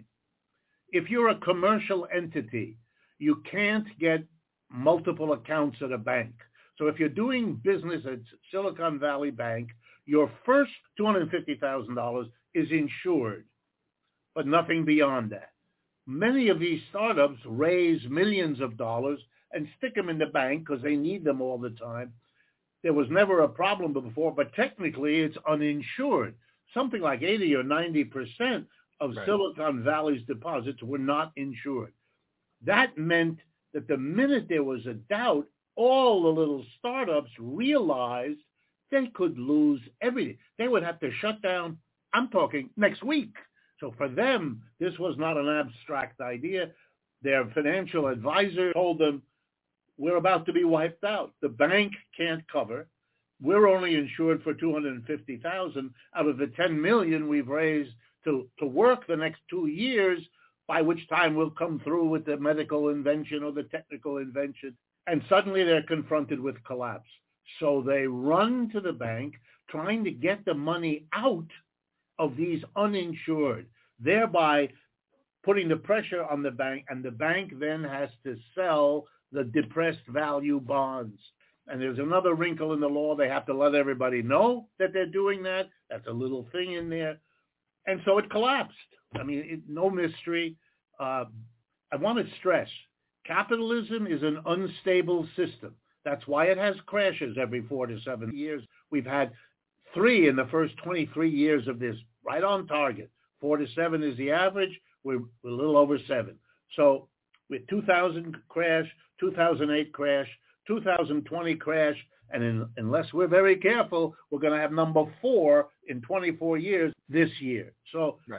If you're a commercial entity, you can't get multiple accounts at a bank. So if you're doing business at Silicon Valley Bank, your first two hundred fifty thousand dollars is insured, but nothing beyond that. Many of these startups raise millions of dollars and stick them in the bank because they need them all the time. There was never a problem before, but technically it's uninsured. Something like eighty or ninety percent of right. Silicon Valley's deposits were not insured. That meant that the minute there was a doubt, all the little startups realized they could lose everything. They would have to shut down, I'm talking next week. So for them, this was not an abstract idea. Their financial advisor told them, we're about to be wiped out. The bank can't cover. We're only insured for two hundred fifty thousand out of the ten million we've raised to, to work the next two years, by which time we'll come through with the medical invention or the technical invention. And suddenly they're confronted with collapse. So they run to the bank trying to get the money out of these uninsured, thereby putting the pressure on the bank, and the bank then has to sell the depressed value bonds. And there's another wrinkle in the law. They have to let everybody know that they're doing that. That's a little thing in there. And so it collapsed. I mean, it, no mystery. Uh, I want to stress, capitalism is an unstable system. That's why it has crashes every four to seven years. We've had three in the first twenty-three years of this, right on target. Four to seven is the average. We're, we're a little over seven. So with two thousand crash, two thousand eight crash, two thousand twenty crash, and in, unless we're very careful, we're going to have number four in twenty-four years this year. So right.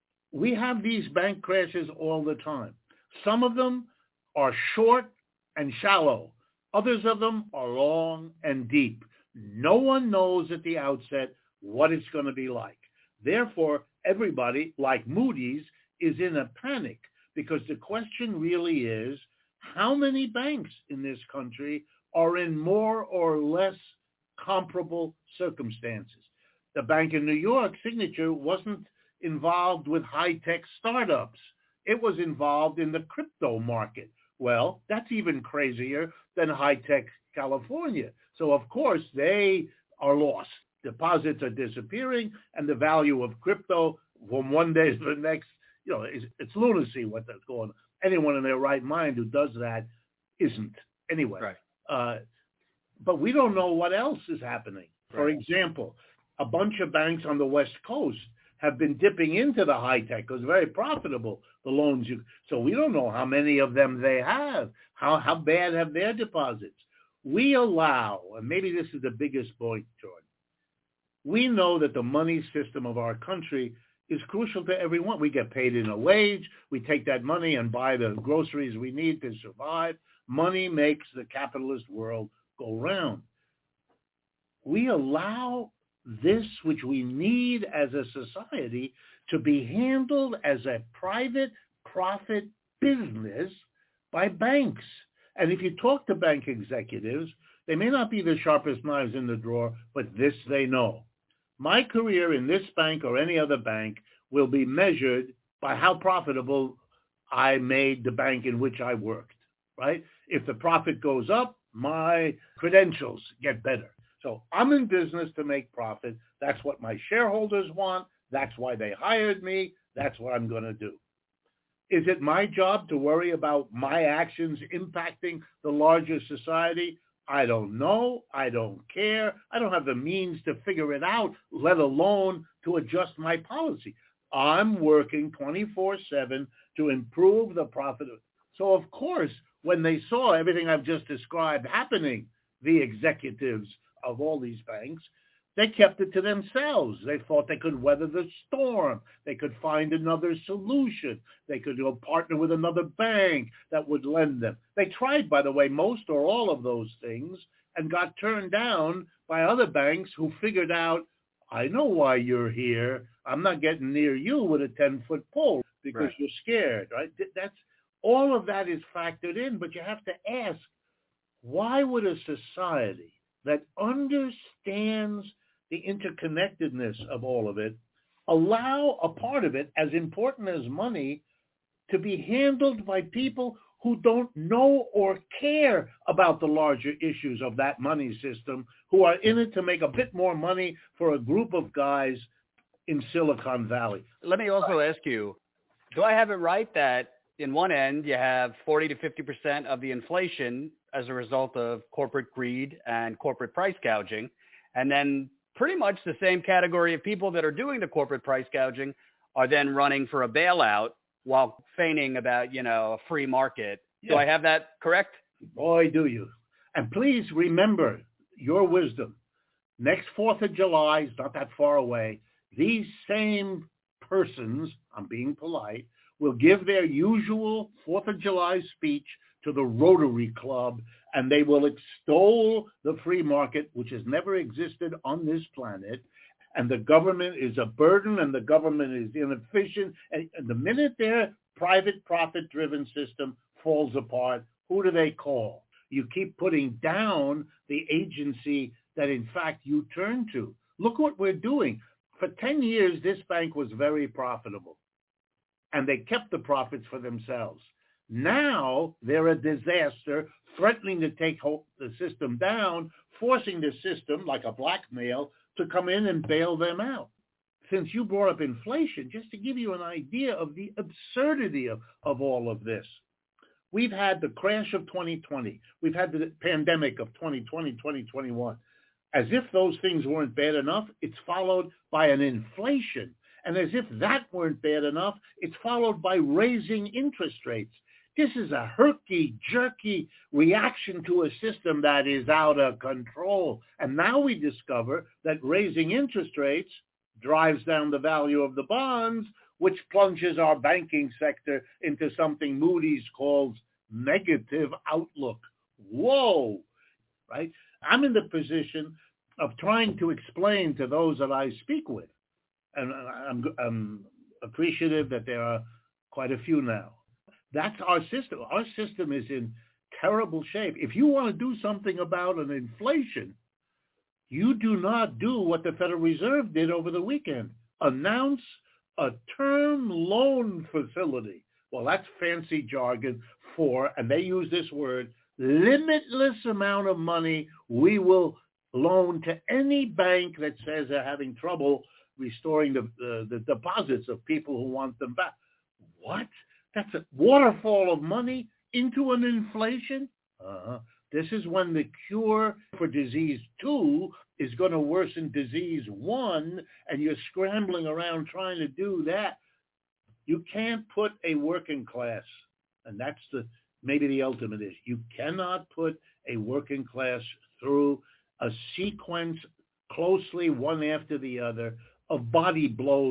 we have these bank crashes all the time. Some of them are short and shallow. Others of them are long and deep. No one knows at the outset what it's going to be like. Therefore, everybody, like Moody's, is in a panic because the question really is, how many banks in this country are in more or less comparable circumstances? The bank in New York, Signature, wasn't involved with high-tech startups. It was involved in the crypto market. Well, that's even crazier than high-tech California. So, of course, they are lost. Deposits are disappearing, and the value of crypto from one day to the next, you know, it's, it's lunacy what that's going on. Anyone in their right mind who does that isn't. Anyway, right. uh, but we don't know what else is happening. Right. For example, a bunch of banks on the West Coast have been dipping into the high-tech because it's very profitable, the loans. You, so we don't know how many of them they have. How, how bad have their deposits? We allow, and maybe this is the biggest point, Jordan, we know that the money system of our country is crucial to everyone. We get paid in a wage. We take that money and buy the groceries we need to survive. Money makes the capitalist world go round. We allow this, which we need as a society, to be handled as a private profit business by banks. And if you talk to bank executives, they may not be the sharpest knives in the drawer, but this they know. My career in this bank or any other bank will be measured by how profitable I made the bank in which I worked, right? If the profit goes up, my credentials get better. So I'm in business to make profit. That's what my shareholders want. That's why they hired me. That's what I'm going to do. Is it my job to worry about my actions impacting the larger society? I don't know. I don't care. I don't have the means to figure it out, let alone to adjust my policy. I'm working twenty-four seven to improve the profit. So, of course, when they saw everything I've just described happening, the executives of all these banks, they kept it to themselves. They thought they could weather the storm. They could find another solution. They could go partner with another bank that would lend them. They tried, by the way, most or all of those things and got turned down by other banks who figured out, I know why you're here. I'm not getting near you with a ten-foot pole because right. You're scared, right? That's all of that is factored in, but you have to ask, why would a society that understands the interconnectedness of all of it allow a part of it, as important as money, to be handled by people who don't know or care about the larger issues of that money system, who are in it to make a bit more money for a group of guys in Silicon Valley? Let me also ask you, do I have it right that in one end you have forty to fifty percent of the inflation as a result of corporate greed and corporate price gouging, and then pretty much the same category of people that are doing the corporate price gouging are then running for a bailout while feigning about, you know, a free market. Yeah. Do I have that correct? Boy, do you. And please remember your wisdom. Next fourth of July is not that far away. These same persons, I'm being polite, will give their usual fourth of July speech to the Rotary Club, and they will extol the free market, which has never existed on this planet, and the government is a burden, and the government is inefficient, and, and the minute their private profit-driven system falls apart, who do they call? You keep putting down the agency that, in fact, you turn to. Look what we're doing. For ten years, this bank was very profitable, and they kept the profits for themselves. Now they're a disaster, threatening to take the system down, forcing the system, like a blackmail, to come in and bail them out. Since you brought up inflation, just to give you an idea of the absurdity of, of all of this, we've had the crash of twenty twenty. We've had the pandemic of twenty twenty, twenty twenty-one. As if those things weren't bad enough, it's followed by an inflation. And as if that weren't bad enough, it's followed by raising interest rates. This is a herky-jerky reaction to a system that is out of control. And now we discover that raising interest rates drives down the value of the bonds, which plunges our banking sector into something Moody's calls negative outlook. Whoa, right? I'm in the position of trying to explain to those that I speak with, and I'm, I'm appreciative that there are quite a few now. That's our system. Our system is in terrible shape. If you want to do something about an inflation, you do not do what the Federal Reserve did over the weekend. Announce a term loan facility. Well, that's fancy jargon for, and they use this word, limitless amount of money we will loan to any bank that says they're having trouble restoring the, the, the deposits of people who want them back. What? That's a waterfall of money into an inflation? Uh-huh. This is when the cure for disease two is going to worsen disease one, and you're scrambling around trying to do that. You can't put a working class, and that's the maybe the ultimate is, you cannot put a working class through a sequence closely one after the other of body blows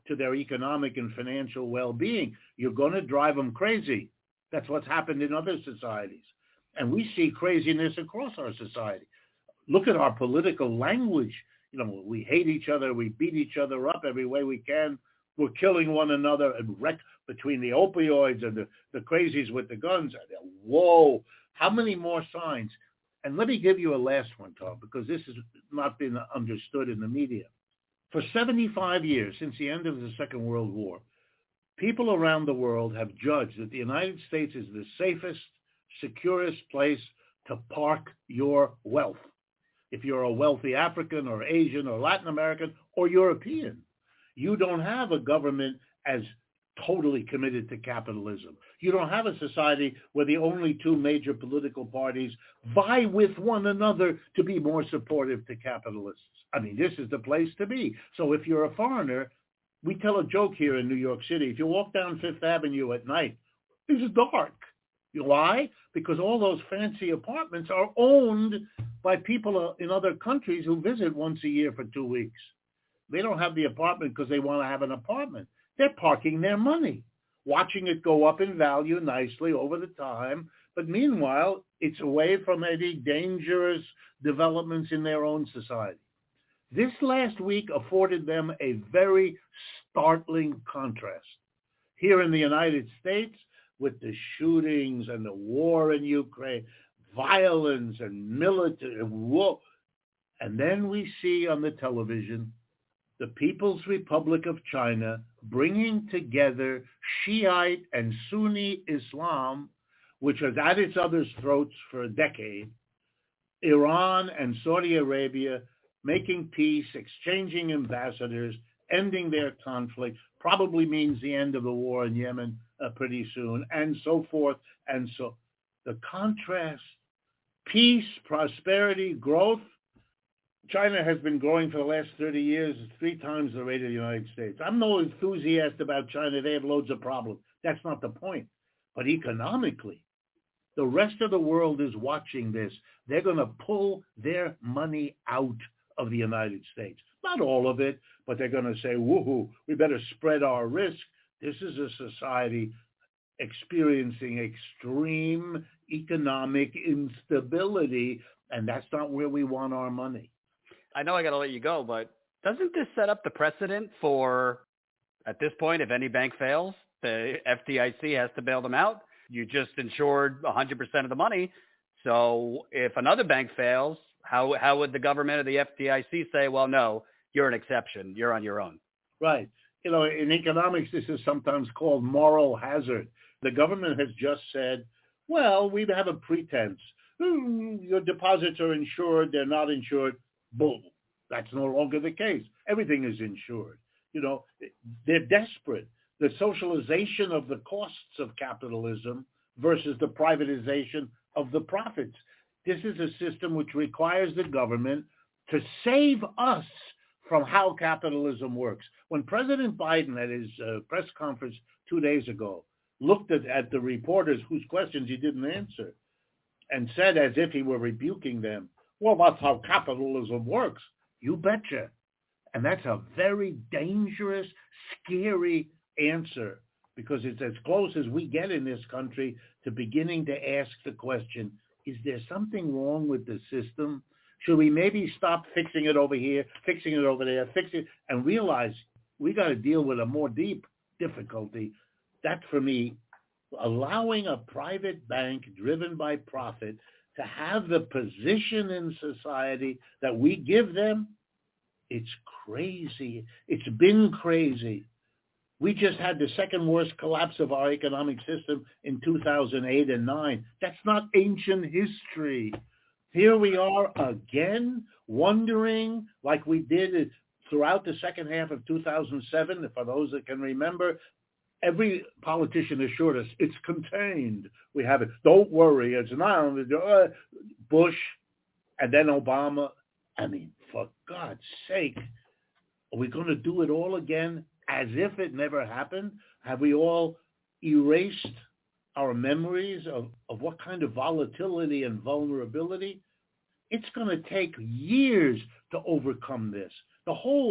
to their economic and financial well-being, you're going to drive them crazy. That's what's happened in other societies. And we see craziness across our society. Look at our political language. You know, we hate each other. We beat each other up every way we can. We're killing one another and wreck between the opioids and the, the crazies with the guns. Whoa, how many more signs? And let me give you a last one, Tom, because this has not been understood in the media. For seventy-five years, since the end of the Second World War, people around the world have judged that the United States is the safest, securest place to park your wealth. If you're a wealthy African or Asian or Latin American or European, you don't have a government as totally committed to capitalism. You don't have a society where the only two major political parties vie with one another to be more supportive to capitalists. I mean, this is the place to be. So if you're a foreigner, we tell a joke here in New York City. If you walk down Fifth Avenue at night, it's dark. You know why? Because all those fancy apartments are owned by people in other countries who visit once a year for two weeks. They don't have the apartment because they want to have an apartment. They're parking their money, watching it go up in value nicely over the time. But meanwhile, it's away from any dangerous developments in their own society. This last week afforded them a very startling contrast. Here in the United States, with the shootings and the war in Ukraine, violence and military war, and then we see on the television the People's Republic of China bringing together Shiite and Sunni Islam, which was at its other's throats for a decade, Iran and Saudi Arabia making peace, exchanging ambassadors, ending their conflict, probably means the end of the war in Yemen uh, pretty soon, and so forth. And so the contrast, peace, prosperity, growth. China has been growing for the last thirty years, three times the rate of the United States. I'm no enthusiast about China. They have loads of problems. That's not the point. But economically, the rest of the world is watching this. They're going to pull their money out of the United States. Not all of it, but they're going to say, woohoo, we better spread our risk. This is a society experiencing extreme economic instability, and that's not where we want our money. I know I got to let you go, but doesn't this set up the precedent for, at this point, if any bank fails, the F D I C has to bail them out? You just insured one hundred percent of the money. So if another bank fails, how how would the government or the F D I C say, well, no, you're an exception. You're on your own. Right. You know, in economics, this is sometimes called moral hazard. The government has just said, well, we have a pretense. Hmm, your deposits are insured. They're not insured. Boom. That's no longer the case. Everything is insured. You know, they're desperate. The socialization of the costs of capitalism versus the privatization of the profits. This is a system which requires the government to save us from how capitalism works. When President Biden at his uh, press conference two days ago looked at, at the reporters whose questions he didn't answer and said as if he were rebuking them, well, that's how capitalism works. You betcha. And that's a very dangerous, scary answer, because it's as close as we get in this country to beginning to ask the question, is there something wrong with the system? Should we maybe stop fixing it over here, fixing it over there, fixing it, and realize we got to deal with a more deep difficulty? That, for me, allowing a private bank driven by profit to have the position in society that we give them, it's crazy. It's been crazy. We just had the second worst collapse of our economic system in two thousand eight and nine. That's not ancient history. Here we are again, wondering, like we did throughout the second half of two thousand seven, for those that can remember. Every politician assured us it's contained. We have it. Don't worry. It's not uh, Bush and then Obama. I mean, for God's sake, are we going to do it all again as if it never happened? Have we all erased our memories of, of what kind of volatility and vulnerability? It's going to take years to overcome this. The whole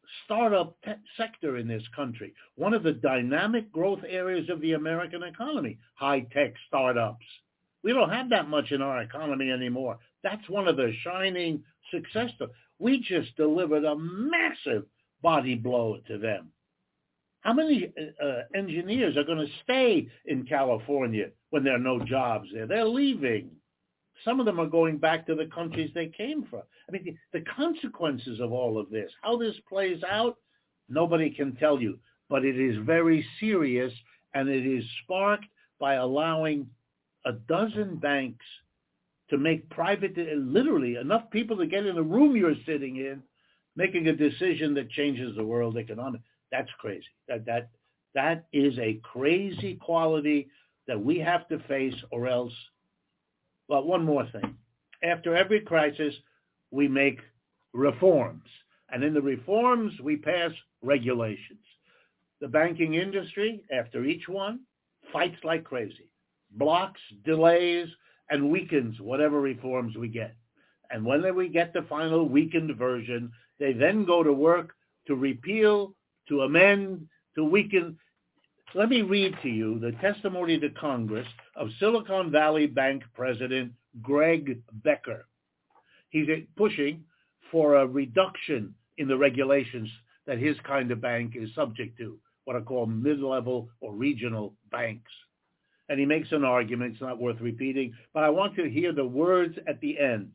startup te- sector in this country. One of the dynamic growth areas of the American economy, high-tech startups. We don't have that much in our economy anymore. That's one of the shining success stories. We just delivered a massive body blow to them. How many uh, engineers are going to stay in California when there are no jobs there? They're leaving. Some of them are going back to the countries they came from. I mean, the consequences of all of this, how this plays out, nobody can tell you. But it is very serious, and it is sparked by allowing a dozen banks to make private, literally enough people to get in the room you're sitting in, making a decision that changes the world economic. That's crazy. That that that is a crazy quality that we have to face, or else. Well, one more thing. After every crisis, we make reforms. And in the reforms, we pass regulations. The banking industry, after each one, fights like crazy, blocks, delays, and weakens whatever reforms we get. And when we get the final weakened version, they then go to work to repeal, to amend, to weaken. Let me read to you the testimony to Congress of Silicon Valley Bank President Greg Becker. He's pushing for a reduction in the regulations that his kind of bank is subject to, what are called mid-level or regional banks. And he makes an argument, it's not worth repeating, but I want to hear the words at the end.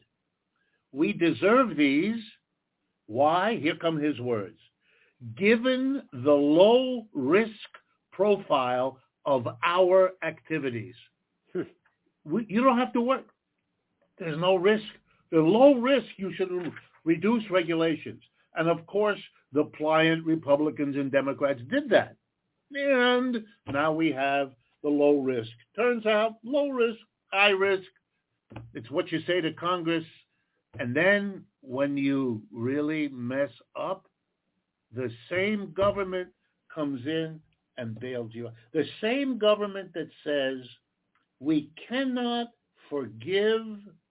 We deserve these. Why? Here come his words. Given the low risk profile of our activities. We, you don't have to work. There's no risk. The low risk, you should reduce regulations. And of course, the pliant Republicans and Democrats did that. And now we have the low risk. Turns out, low risk, high risk. It's what you say to Congress. And then when you really mess up, the same government comes in and bails you out. The same government that says we cannot forgive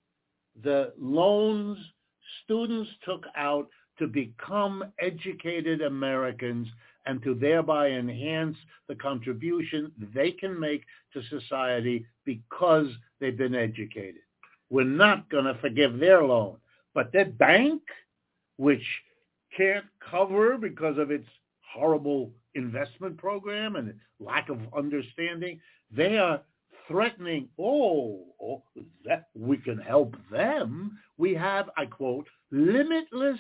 the loans students took out to become educated Americans and to thereby enhance the contribution they can make to society because they've been educated. We're not going to forgive their loan. But their bank, which can't cover because of its horrible investment program and lack of understanding, they are threatening, oh, oh, that we can help them. We have, I quote, limitless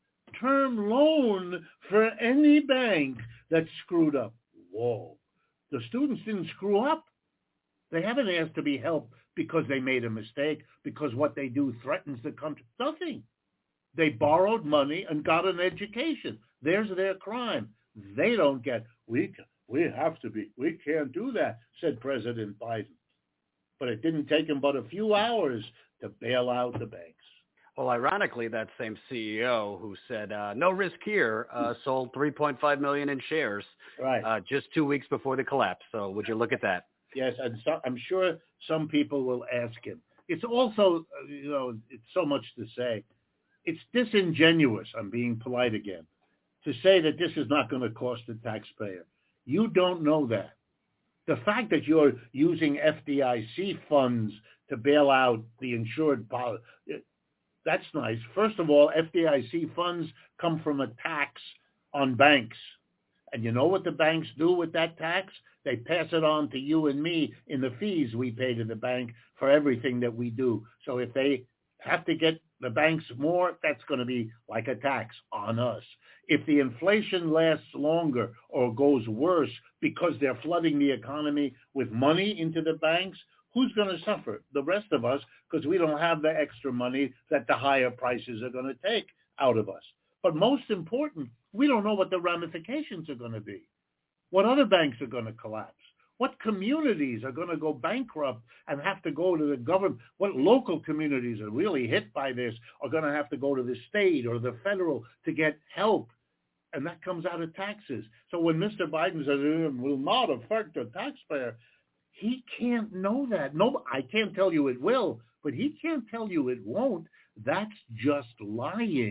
term loan for any bank that screwed up. Whoa. The students didn't screw up. They haven't asked to be helped because they made a mistake, because what they do threatens the country. Nothing. They borrowed money and got an education. There's their crime. They don't get, we, we have to be, we can't do that, said President Biden. But it didn't take him but a few hours to bail out the banks. Well, ironically, that same C E O who said, uh, no risk here, uh, sold three point five million dollars in shares right. uh, just two weeks before the collapse. So would you look at that? Yes, and so, I'm sure some people will ask him. It's also, you know, it's so much to say. It's disingenuous, I'm being polite again, to say that this is not going to cost the taxpayer. You don't know that. The fact that you're using F D I C funds to bail out the insured policy, that's nice. First of all, F D I C funds come from a tax on banks. And you know what the banks do with that tax? They pass it on to you and me in the fees we pay to the bank for everything that we do. So if they have to get the banks more, that's going to be like a tax on us. If the inflation lasts longer or goes worse because they're flooding the economy with money into the banks, who's going to suffer? The rest of us, because we don't have the extra money that the higher prices are going to take out of us. But most important, we don't know what the ramifications are going to be. What other banks are going to collapse? What communities are going to go bankrupt and have to go to the government? What local communities are really hit by this are going to have to go to the state or the federal to get help? And that comes out of taxes. So when Mister Biden says it will not affect the taxpayer, he can't know that. No, I can't tell you it will, but he can't tell you it won't. That's just lying,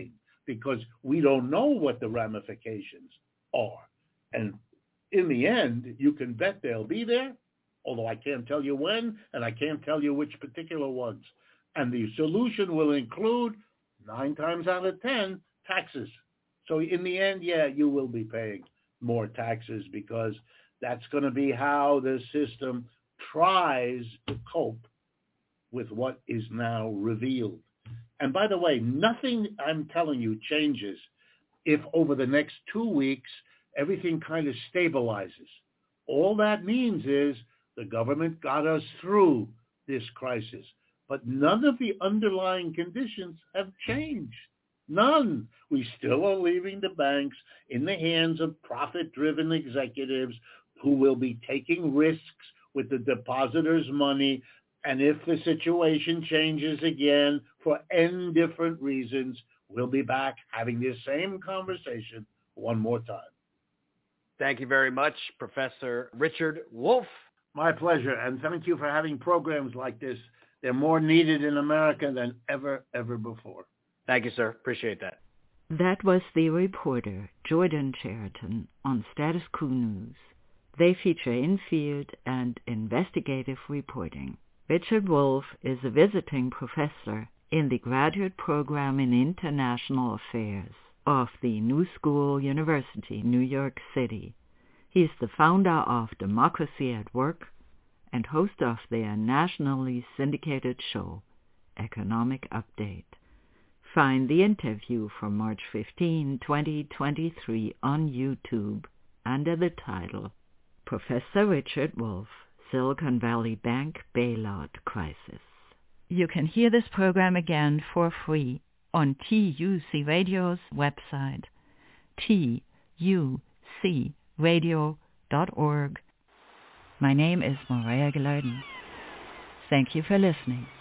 because we don't know what the ramifications are. And in the end, you can bet they'll be there, although I can't tell you when, and I can't tell you which particular ones. And the solution will include, nine times out of ten, taxes. So in the end, yeah, you will be paying more taxes because that's going to be how the system tries to cope with what is now revealed. And by the way, nothing I'm telling you changes if over the next two weeks, everything kind of stabilizes. All that means is the government got us through this crisis, but none of the underlying conditions have changed. None. We still are leaving the banks in the hands of profit-driven executives who will be taking risks with the depositors' money. And if the situation changes again for N different reasons, we'll be back having this same conversation one more time. Thank you very much, Professor Richard Wolff. My pleasure, and thank you for having programs like this. They're more needed in America than ever, ever before. Thank you, sir. Appreciate that. That was the reporter, Jordan Chariton, on Status Quo News. They feature in-field and investigative reporting. Richard Wolff is a visiting professor in the Graduate Program in International Affairs of the New School University, New York City. He is the founder of Democracy at Work and host of their nationally syndicated show, Economic Update. Find the interview from March fifteenth, twenty twenty-three on YouTube under the title Professor Richard Wolff, Silicon Valley Bank Bailout Crisis. You can hear this program again for free on T U C Radio's website, T U C radio dot org. My name is Maria Gilardin. Thank you for listening.